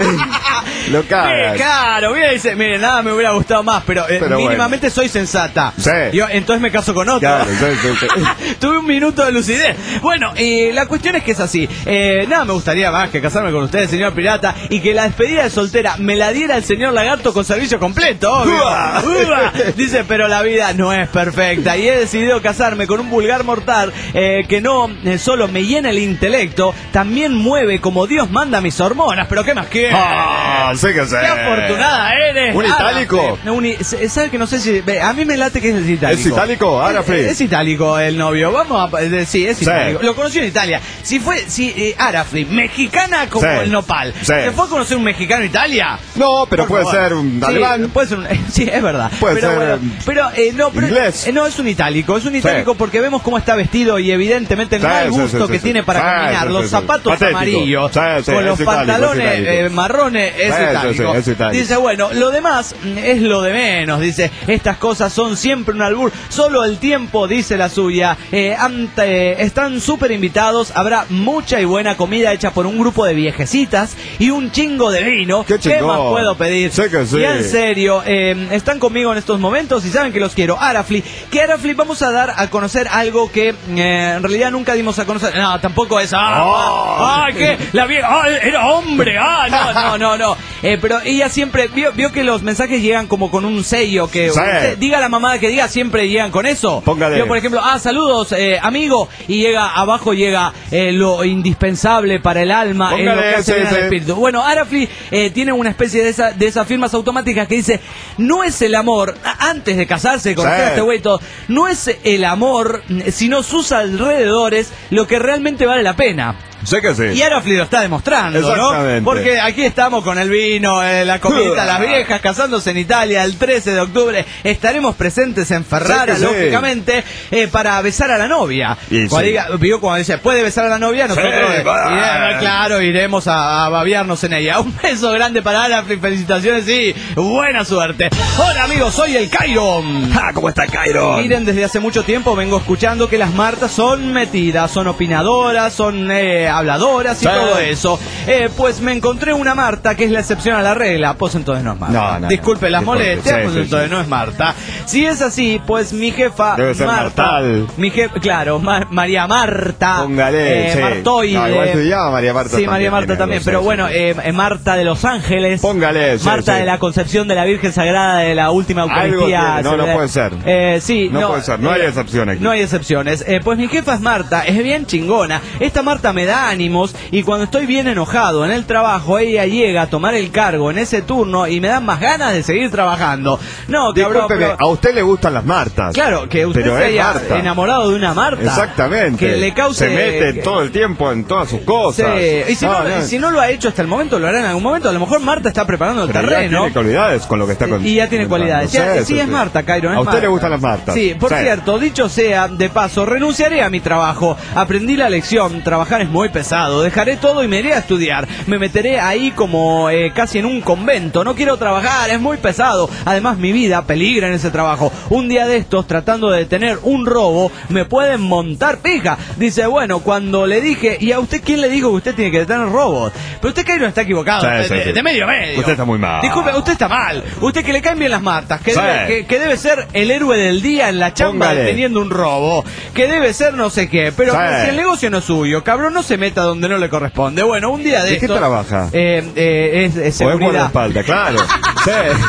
Speaker 5: sí. Lo
Speaker 3: Sí,
Speaker 5: cagas.
Speaker 3: claro, mira, dice, mire, nada me hubiera gustado más, pero, eh,
Speaker 5: Pero
Speaker 3: mínimamente soy sensata.
Speaker 5: Sí.
Speaker 3: Yo entonces me caso con otro.
Speaker 5: Claro, sí, sí, sí.
Speaker 3: Tuve un minuto de lucidez. Bueno, y la cuestión es que es así. Eh, nada me gustaría más que casarme con usted, señor pirata, y que la despedida de soltera me la diera el señor lagarto con servicio completo, obvio.
Speaker 5: ¡Uah!
Speaker 3: ¡Uah! Dice, pero la vida no es perfecta y he decidido casarme con un vulgar mortal eh, que no eh, solo me llena el intelecto, también mueve como Dios manda mis hormonas. Pero ¿qué más quieres?
Speaker 5: Ah, sé que sí.
Speaker 3: ¡Qué afortunada eres!
Speaker 5: ¿Un itálico?
Speaker 3: Ah, un i- ¿Sabes que no sé si... ve, A mí me late que es itálico.
Speaker 5: ¿Es itálico? Arafli.
Speaker 3: Es, es itálico el novio. Vamos a... eh, Sí, es
Speaker 5: Sí.
Speaker 3: itálico. Lo conocí en Italia. Si fue... Si eh, Arafli, mexicana como
Speaker 5: Sí.
Speaker 3: el nopal.
Speaker 5: Sí.
Speaker 3: ¿Se fue a conocer un mexicano en Italia?
Speaker 5: No, pero
Speaker 3: Por
Speaker 5: puede
Speaker 3: favor.
Speaker 5: ser un
Speaker 3: Sí,
Speaker 5: alemán.
Speaker 3: puede ser un... Sí, es verdad.
Speaker 5: Puede
Speaker 3: pero
Speaker 5: ser,
Speaker 3: bueno,
Speaker 5: um,
Speaker 3: pero eh, no, pero,
Speaker 5: inglés.
Speaker 3: eh, no, es un itálico. Es un itálico
Speaker 5: Sí.
Speaker 3: porque vemos cómo está vestido y evidentemente el
Speaker 5: Sí,
Speaker 3: mal
Speaker 5: sí,
Speaker 3: gusto
Speaker 5: sí,
Speaker 3: que
Speaker 5: sí,
Speaker 3: tiene
Speaker 5: sí.
Speaker 3: para
Speaker 5: Sí,
Speaker 3: combinar
Speaker 5: sí,
Speaker 3: los
Speaker 5: sí, sí.
Speaker 3: zapatos
Speaker 5: Patético.
Speaker 3: amarillos
Speaker 5: Sí, sí,
Speaker 3: con
Speaker 5: es
Speaker 3: los
Speaker 5: itálico, es
Speaker 3: pantalones
Speaker 5: itálico.
Speaker 3: eh, marrones. Es
Speaker 5: Sí, sí,
Speaker 3: itálico.
Speaker 5: sí, es itálico.
Speaker 3: Dice, bueno, lo demás mm, es lo de menos. Dice, estas cosas son siempre un albur. Solo el tiempo dice la suya. Eh, ante, están súper invitados. Habrá mucha y buena comida hecha por un grupo de viejecitas y un chingo de vino.
Speaker 5: Qué chingón.
Speaker 3: más puedo pedir?
Speaker 5: Sé que sí.
Speaker 3: Y en serio, eh, están conmigo en estos momentos y saben que los quiero. Arafli, que Arafli vamos a dar a conocer algo que eh, en realidad nunca dimos a conocer. No, tampoco es. ¡Ah!
Speaker 5: Oh.
Speaker 3: ¡Ah! ¿Qué? La vieja. ¡Ah! Era hombre. ¡Ah! No, no, no, no. Eh, pero ella siempre vio, vio que los mensajes llegan como con un sello que
Speaker 5: Sí.
Speaker 3: usted diga la mamada que diga, siempre llegan con eso.
Speaker 5: Póngale.
Speaker 3: Yo, por ejemplo, ah, saludos, eh, amigo, y llega abajo llega eh, lo indispensable para el alma, en lo
Speaker 5: Póngale,
Speaker 3: que hace
Speaker 5: sí,
Speaker 3: bien al
Speaker 5: sí.
Speaker 3: espíritu. Bueno, Arafli eh, tiene una especie de, esa, de esas firmas automáticas que dice, no es el amor, a- antes de casarse, conocer
Speaker 5: Sí.
Speaker 3: a este güey y todo, no es el amor, mm, sino sus alrededores, lo que realmente vale la pena.
Speaker 5: Sé que sí.
Speaker 3: Y Arafli lo está demostrando, ¿no?
Speaker 5: Exactamente.
Speaker 3: Porque aquí estamos con el vino, eh, la comida, las viejas, casándose en Italia el trece de octubre. Estaremos presentes en Ferrara,
Speaker 5: Sí que sí.
Speaker 3: lógicamente, eh, para besar a la novia.
Speaker 5: Y
Speaker 3: Cuando,
Speaker 5: sí.
Speaker 3: diga, vio cuando dice, ¿puede besar a la novia? Nosotros,
Speaker 5: Sí,
Speaker 3: eh,
Speaker 5: va.
Speaker 3: iremos, claro, iremos a, a babearnos en ella. Un beso grande para Arafli, felicitaciones y buena suerte. Hola amigos, soy el Cairo.
Speaker 4: Ah, ¿cómo está Cairo?
Speaker 3: Miren, desde hace mucho tiempo vengo escuchando que las Martas son metidas, son opinadoras, son eh, habladoras y
Speaker 5: Sí.
Speaker 3: todo eso. Eh, pues me encontré una Marta que es la excepción a la regla, pues entonces no es Marta.
Speaker 5: No, no,
Speaker 3: Disculpe
Speaker 5: no.
Speaker 3: las
Speaker 5: Disculpe,
Speaker 3: molestias,
Speaker 5: sí,
Speaker 3: pues
Speaker 5: sí,
Speaker 3: entonces
Speaker 5: sí.
Speaker 3: no es Marta. Si es así, pues mi jefa
Speaker 5: Debe ser
Speaker 3: Marta,
Speaker 5: Martal.
Speaker 3: mi jefa, claro, Ma- María Marta,
Speaker 5: Póngale,
Speaker 3: eh,
Speaker 5: sí.
Speaker 3: Martoide.
Speaker 5: No, igual se llama María Marta
Speaker 3: Sí,
Speaker 5: también,
Speaker 3: María Marta
Speaker 5: tiene
Speaker 3: también,
Speaker 5: dos,
Speaker 3: pero
Speaker 5: sí,
Speaker 3: bueno,
Speaker 5: sí.
Speaker 3: eh, eh, Marta de los Ángeles.
Speaker 5: Póngale, sí,
Speaker 3: Marta
Speaker 5: sí.
Speaker 3: de la Concepción de la Virgen Sagrada de la última
Speaker 5: Algo
Speaker 3: Eucaristía.
Speaker 5: tiene, no, no puede ser.
Speaker 3: Eh, sí,
Speaker 5: No puede ser, no hay excepción aquí.
Speaker 3: No hay excepciones. Eh, pues mi jefa es Marta, es bien chingona. Esta Marta me da ánimos, y cuando estoy bien enojado en el trabajo, ella llega a tomar el cargo en ese turno y me dan más ganas de seguir trabajando. No, cabrón, pero...
Speaker 5: a usted le gustan las Martas.
Speaker 3: Claro, que usted
Speaker 5: pero
Speaker 3: se haya
Speaker 5: Marta.
Speaker 3: enamorado de una Marta.
Speaker 5: Exactamente.
Speaker 3: Que le cause...
Speaker 5: Se mete todo el tiempo en todas sus cosas.
Speaker 3: Sí. Y si no,
Speaker 5: no, no.
Speaker 3: si no lo ha hecho hasta el momento, lo hará en algún momento. A lo mejor Marta está preparando el
Speaker 5: pero
Speaker 3: terreno.
Speaker 5: Ya tiene cualidades con lo que está con...
Speaker 3: Y ya tiene cualidades.
Speaker 5: Sí,
Speaker 3: Ya,
Speaker 5: sí,
Speaker 3: sí,
Speaker 5: sí.
Speaker 3: es Marta, Cairo.
Speaker 5: A usted
Speaker 3: Marta.
Speaker 5: le gustan las Martas.
Speaker 3: Sí, por
Speaker 5: sí.
Speaker 3: cierto, dicho sea, de paso, renunciaré a mi trabajo. Aprendí la lección. Trabajar es muy pesado. Dejaré todo y me iré a estudiar. Me meteré ahí como eh, casi en un convento. No quiero trabajar, es muy pesado. Además, mi vida peligra en ese trabajo. Un día de estos, tratando de detener un robo, me pueden montar pija. Dice, bueno, cuando le dije, ¿y a usted quién le dijo que usted tiene que detener robos? Pero usted, Cairo, está equivocado.
Speaker 5: Sí,
Speaker 3: de,
Speaker 5: sí,
Speaker 3: de,
Speaker 5: sí.
Speaker 3: de medio a medio.
Speaker 5: Usted está muy mal.
Speaker 3: Disculpe, usted está mal. Usted que le caen bien las Martas, que,
Speaker 5: Sí.
Speaker 3: debe, que, que debe ser el héroe del día en la chamba
Speaker 5: Póngale.
Speaker 3: deteniendo un robo, que debe ser no sé qué, pero
Speaker 5: Sí.
Speaker 3: si el negocio no es suyo, cabrón, no se meta donde no le corresponde. Bueno, un día de
Speaker 5: ¿De qué
Speaker 3: estos,
Speaker 5: trabaja?
Speaker 3: Eh, eh, es, es
Speaker 5: O es
Speaker 3: seguridad.
Speaker 5: guardaespaldas, claro. Sí.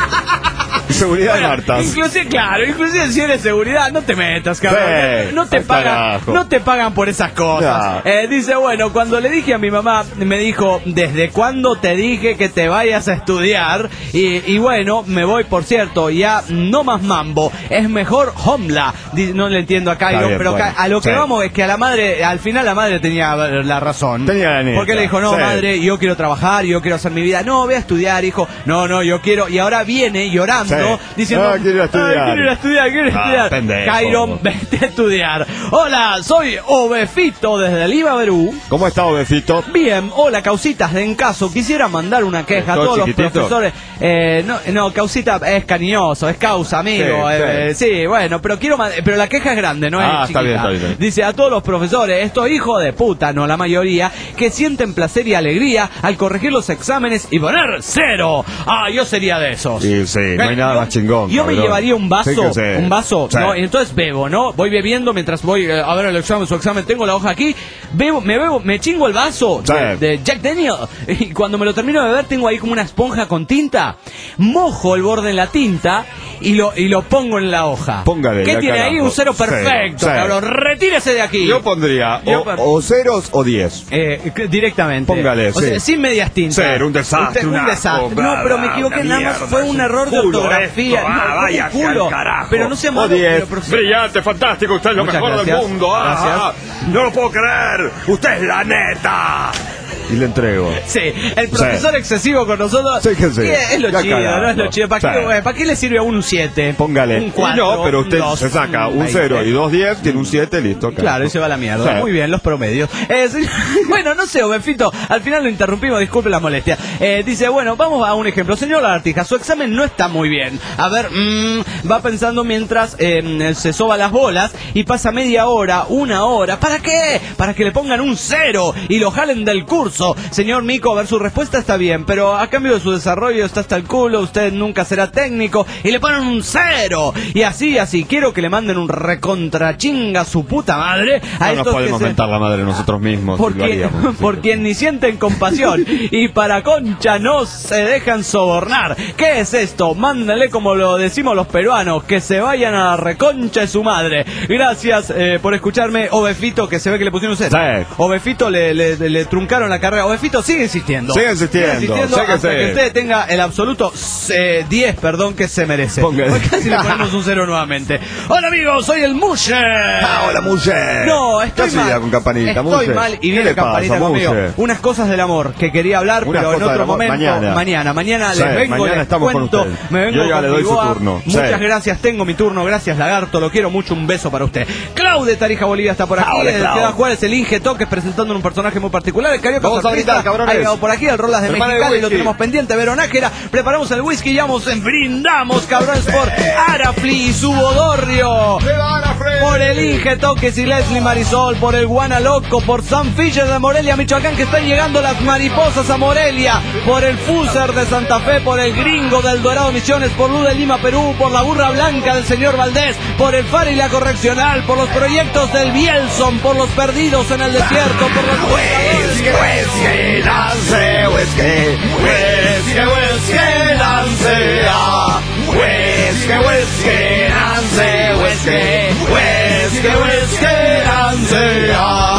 Speaker 5: Seguridad
Speaker 3: Bueno,
Speaker 5: Martas.
Speaker 3: inclusive, claro, inclusive si eres seguridad, no te metas, cabrón.
Speaker 5: Sí,
Speaker 3: no, no te
Speaker 5: al
Speaker 3: pagan,
Speaker 5: carajo.
Speaker 3: no te pagan por esas cosas.
Speaker 5: No.
Speaker 3: Eh, dice, bueno, cuando le dije a mi mamá, me dijo, ¿desde cuándo te dije que te vayas a estudiar? Y, y bueno, me voy, por cierto, ya no más mambo, es mejor Homla. Di- No le entiendo a Cairo,
Speaker 5: Está bien,
Speaker 3: pero
Speaker 5: bueno,
Speaker 3: ca- a lo que
Speaker 5: sí.
Speaker 3: vamos es que a la madre, al final la madre tenía la razón.
Speaker 5: Tenía la neta,
Speaker 3: Porque le dijo, no,
Speaker 5: sí.
Speaker 3: madre, yo quiero trabajar, yo quiero hacer mi vida. No, voy a estudiar, hijo. No, no, yo quiero. Y ahora viene llorando,
Speaker 5: Sí.
Speaker 3: diciendo,
Speaker 5: Ah, quiero ir a estudiar.
Speaker 3: "Ay, quiero ir a estudiar, quiero ir a
Speaker 5: Ah,
Speaker 3: estudiar.
Speaker 5: pendejo.
Speaker 3: Cairo, vete a estudiar. Hola, soy Obefito desde Lima, Perú.
Speaker 5: ¿Cómo está, Obefito?
Speaker 3: Bien, hola, causitas de Encaso. Quisiera mandar una queja a
Speaker 5: ¿Todo
Speaker 3: todos
Speaker 5: chiquitito?
Speaker 3: los profesores. Eh, no, no, causita es cariñoso, es causa, amigo.
Speaker 5: Sí,
Speaker 3: eh,
Speaker 5: sí.
Speaker 3: sí, bueno, pero quiero mand- pero la queja es grande, no
Speaker 5: Ah,
Speaker 3: es
Speaker 5: está
Speaker 3: chiquita.
Speaker 5: bien, está bien, está bien.
Speaker 3: Dice a todos los profesores, estos hijos de puta, no la mayoría, que sienten placer y alegría al corregir los exámenes y poner cero. Ah, yo sería de esos.
Speaker 5: Sí, sí, no hay
Speaker 3: Eh,
Speaker 5: nada
Speaker 3: yo-
Speaker 5: más chingón.
Speaker 3: Yo me
Speaker 5: cabrón.
Speaker 3: llevaría un vaso,
Speaker 5: Fíjese.
Speaker 3: un vaso,
Speaker 5: Sí.
Speaker 3: ¿no? Y entonces bebo, ¿no? Voy bebiendo mientras voy eh, a ver el examen, su examen, tengo la hoja aquí, bebo, me bebo, me chingo el vaso
Speaker 5: Sí.
Speaker 3: de, de Jack Daniel, y cuando me lo termino de beber tengo ahí como una esponja con tinta, mojo el borde en la tinta y lo y lo pongo en la hoja.
Speaker 5: Póngale,
Speaker 3: ¿Qué
Speaker 5: ya
Speaker 3: tiene ahí?
Speaker 5: carajo.
Speaker 3: Un cero
Speaker 5: Cero,
Speaker 3: perfecto,
Speaker 5: cero.
Speaker 3: cabrón, retírese de aquí.
Speaker 5: Yo pondría
Speaker 3: Yo
Speaker 5: o,
Speaker 3: per-
Speaker 5: o ceros o diez.
Speaker 3: Eh, que- directamente.
Speaker 5: Póngale,
Speaker 3: o
Speaker 5: sí.
Speaker 3: sea, sin medias tintas.
Speaker 5: Cero, un desastre,
Speaker 3: Un,
Speaker 5: un
Speaker 3: un desastre.
Speaker 5: asco,
Speaker 3: No, pero me
Speaker 5: una
Speaker 3: equivoqué, nada más
Speaker 5: mierda,
Speaker 3: fue
Speaker 5: es
Speaker 3: un
Speaker 5: un
Speaker 3: error de
Speaker 5: culo
Speaker 3: ortografía.
Speaker 5: esto, ah,
Speaker 3: No, fue un
Speaker 5: váyase
Speaker 3: culo.
Speaker 5: al carajo.
Speaker 3: Pero no sea
Speaker 5: O
Speaker 3: malo.
Speaker 5: diez.
Speaker 3: pero, profesor-
Speaker 5: Brillante, fantástico, usted es lo
Speaker 3: Muchas
Speaker 5: mejor
Speaker 3: gracias.
Speaker 5: del mundo. Ah,
Speaker 3: Gracias.
Speaker 5: ah, no lo puedo creer. Usted es la neta. Y le entrego.
Speaker 3: Sí, el profesor
Speaker 5: Sí.
Speaker 3: excesivo con nosotros.
Speaker 5: Sí, que sí.
Speaker 3: que es lo
Speaker 5: Ya
Speaker 3: chido,
Speaker 5: carajo.
Speaker 3: ¿no? Es lo chido. ¿Para,
Speaker 5: Sí.
Speaker 3: qué, eh, ¿Para qué le sirve a un siete?
Speaker 5: Póngale.
Speaker 3: Un cuatro.
Speaker 5: Y no, pero usted
Speaker 3: un dos,
Speaker 5: se saca un
Speaker 3: veinte.
Speaker 5: cero y dos diez, tiene un siete, listo. carajo.
Speaker 3: Claro, y se va a la mierda.
Speaker 5: Sí.
Speaker 3: Muy bien, los promedios. Eh, sí, bueno, no sé, Obefito, al final lo interrumpimos, disculpe la molestia. Eh, dice, bueno, vamos a un ejemplo. Señor Lagartija, su examen no está muy bien. A ver, mmm, va pensando mientras eh, se soba las bolas y pasa media hora, una hora. ¿Para qué? Para que le pongan un cero y lo jalen del curso. Señor Mico, a ver, su respuesta está bien, pero a cambio de su desarrollo está hasta el culo, usted nunca será técnico y le ponen un cero. Y así, así, quiero que le manden un recontrachinga a su puta madre a
Speaker 5: No nos
Speaker 3: estos
Speaker 5: podemos
Speaker 3: que se...
Speaker 5: mentar la madre nosotros mismos.
Speaker 3: Por
Speaker 5: si lo
Speaker 3: quien,
Speaker 5: haríamos.
Speaker 3: por quien ni sienten compasión y para concha no se dejan sobornar. ¿Qué es esto? Mándale, como lo decimos los peruanos, que se vayan a la reconcha de su madre. Gracias eh, por escucharme, Obefito, que se ve que le pusieron cero.
Speaker 5: Sí.
Speaker 3: Obefito le, le, le truncaron la carrera. Obefito sigue insistiendo.
Speaker 5: Sigue insistiendo, sé que
Speaker 3: hasta
Speaker 5: sí.
Speaker 3: que usted tenga el absoluto eh, diez, perdón, que se merece.
Speaker 5: Póngale.
Speaker 3: Porque casi le ponemos un cero nuevamente. Hola amigos, soy el Mushe.
Speaker 5: Ah, hola, mujer.
Speaker 3: No, estoy
Speaker 5: ¿Qué
Speaker 3: mal.
Speaker 5: hacía con campanita,
Speaker 3: Estoy
Speaker 5: Muche?
Speaker 3: mal y
Speaker 5: ¿Qué
Speaker 3: viene
Speaker 5: le pasa,
Speaker 3: campanita conmigo.
Speaker 5: Muche?
Speaker 3: Unas cosas del amor que quería hablar,
Speaker 5: Unas
Speaker 3: pero en
Speaker 5: cosas del
Speaker 3: otro
Speaker 5: amor,
Speaker 3: momento.
Speaker 5: mañana.
Speaker 3: Mañana, mañana
Speaker 5: Sí,
Speaker 3: les vengo,
Speaker 5: mañana
Speaker 3: les
Speaker 5: estamos con
Speaker 3: cuento.
Speaker 5: usted.
Speaker 3: Me vengo
Speaker 5: Yo ya
Speaker 3: con
Speaker 5: le doy
Speaker 3: mi
Speaker 5: su
Speaker 3: boa.
Speaker 5: turno.
Speaker 3: Muchas
Speaker 5: Sí.
Speaker 3: gracias, tengo mi turno. Gracias, Lagarto. Lo quiero mucho. Un beso para usted. Clau de Tarija Bolivia está por aquí.
Speaker 5: Ah, hola,
Speaker 3: el
Speaker 5: Clau.
Speaker 3: que va a jugar es el Inge Toques, presentando un personaje muy particular. El Carioca
Speaker 5: Vamos a
Speaker 3: Sorpresa
Speaker 5: gritar, cabrones.
Speaker 3: ha llegado por aquí. El Rolas de
Speaker 5: Prepara el
Speaker 3: Mexicali lo
Speaker 5: whisky.
Speaker 3: tenemos pendiente. Veronájera, preparamos el whisky y vamos en brindamos, cabrones, por Arafli y su bodorrio. Por el Inge Toques y Leslie Marisol, por el Guana Loco, por Sam Fisher de Morelia, Michoacán, que están llegando las mariposas a Morelia, por el Fuser de Santa Fe, por el Gringo del Dorado Misiones, por Luz de Lima, Perú, por la Burra Blanca del señor Valdés, por el Far y la Correccional, por los proyectos del Bielson, por los perdidos en el desierto, por los
Speaker 4: Whisky, whisky, lance, whisky, whisky, whisky, lance, ah. Whisky, whisky, lance, whisky, whisky, whisky, lance, ah.
Speaker 3: Y así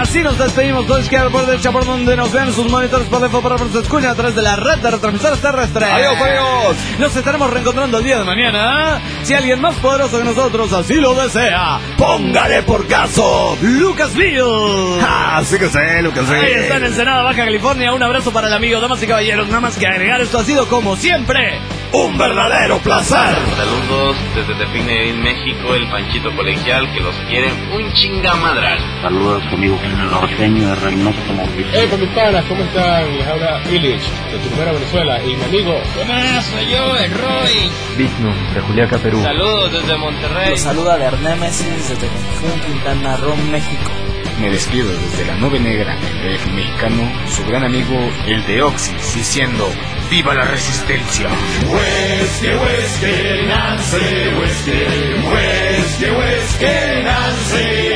Speaker 3: Así nos despedimos por izquierda, por derecha, por donde nos vean sus monitores por defo, por nos escuchan a través de la red de retransmisores terrestres.
Speaker 5: Adiós, adiós.
Speaker 3: Nos estaremos reencontrando el día de mañana. Si alguien más poderoso que nosotros así lo desea,
Speaker 5: póngale por caso
Speaker 3: Lucasville.
Speaker 5: Ah, sí que sé, Lucasville.
Speaker 3: Ahí está en Ensenada, Baja California. Un abrazo para el amigo, damas y caballeros. Nada más que agregar, esto ha sido como siempre
Speaker 5: un verdadero placer.
Speaker 9: Saludos desde Tepine, México, el Panchito Colegial, que los quieren un chingamadral.
Speaker 10: Saludos conmigo, el norteño de Reynoso Automotriz.
Speaker 11: Eh, con mis panas, ¿cómo están? Les habla Illich, de Tucumán, Venezuela, y mi amigo.
Speaker 12: ¿Qué más? Soy yo, el Roy.
Speaker 13: Vigno, de Juliaca, Perú.
Speaker 12: Saludos desde Monterrey.
Speaker 14: Los saluda de Némesis, desde Cancún, Quintana Roo, México.
Speaker 15: Me despido desde la Nube Negra, el D F mexicano, su gran amigo, el de Oxys, diciendo ¡viva la resistencia!
Speaker 16: Whisky, whisky, Nancy, whisky, whisky, whisky, Nancy.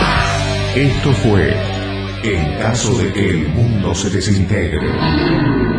Speaker 1: Esto fue En caso de que el mundo se desintegre.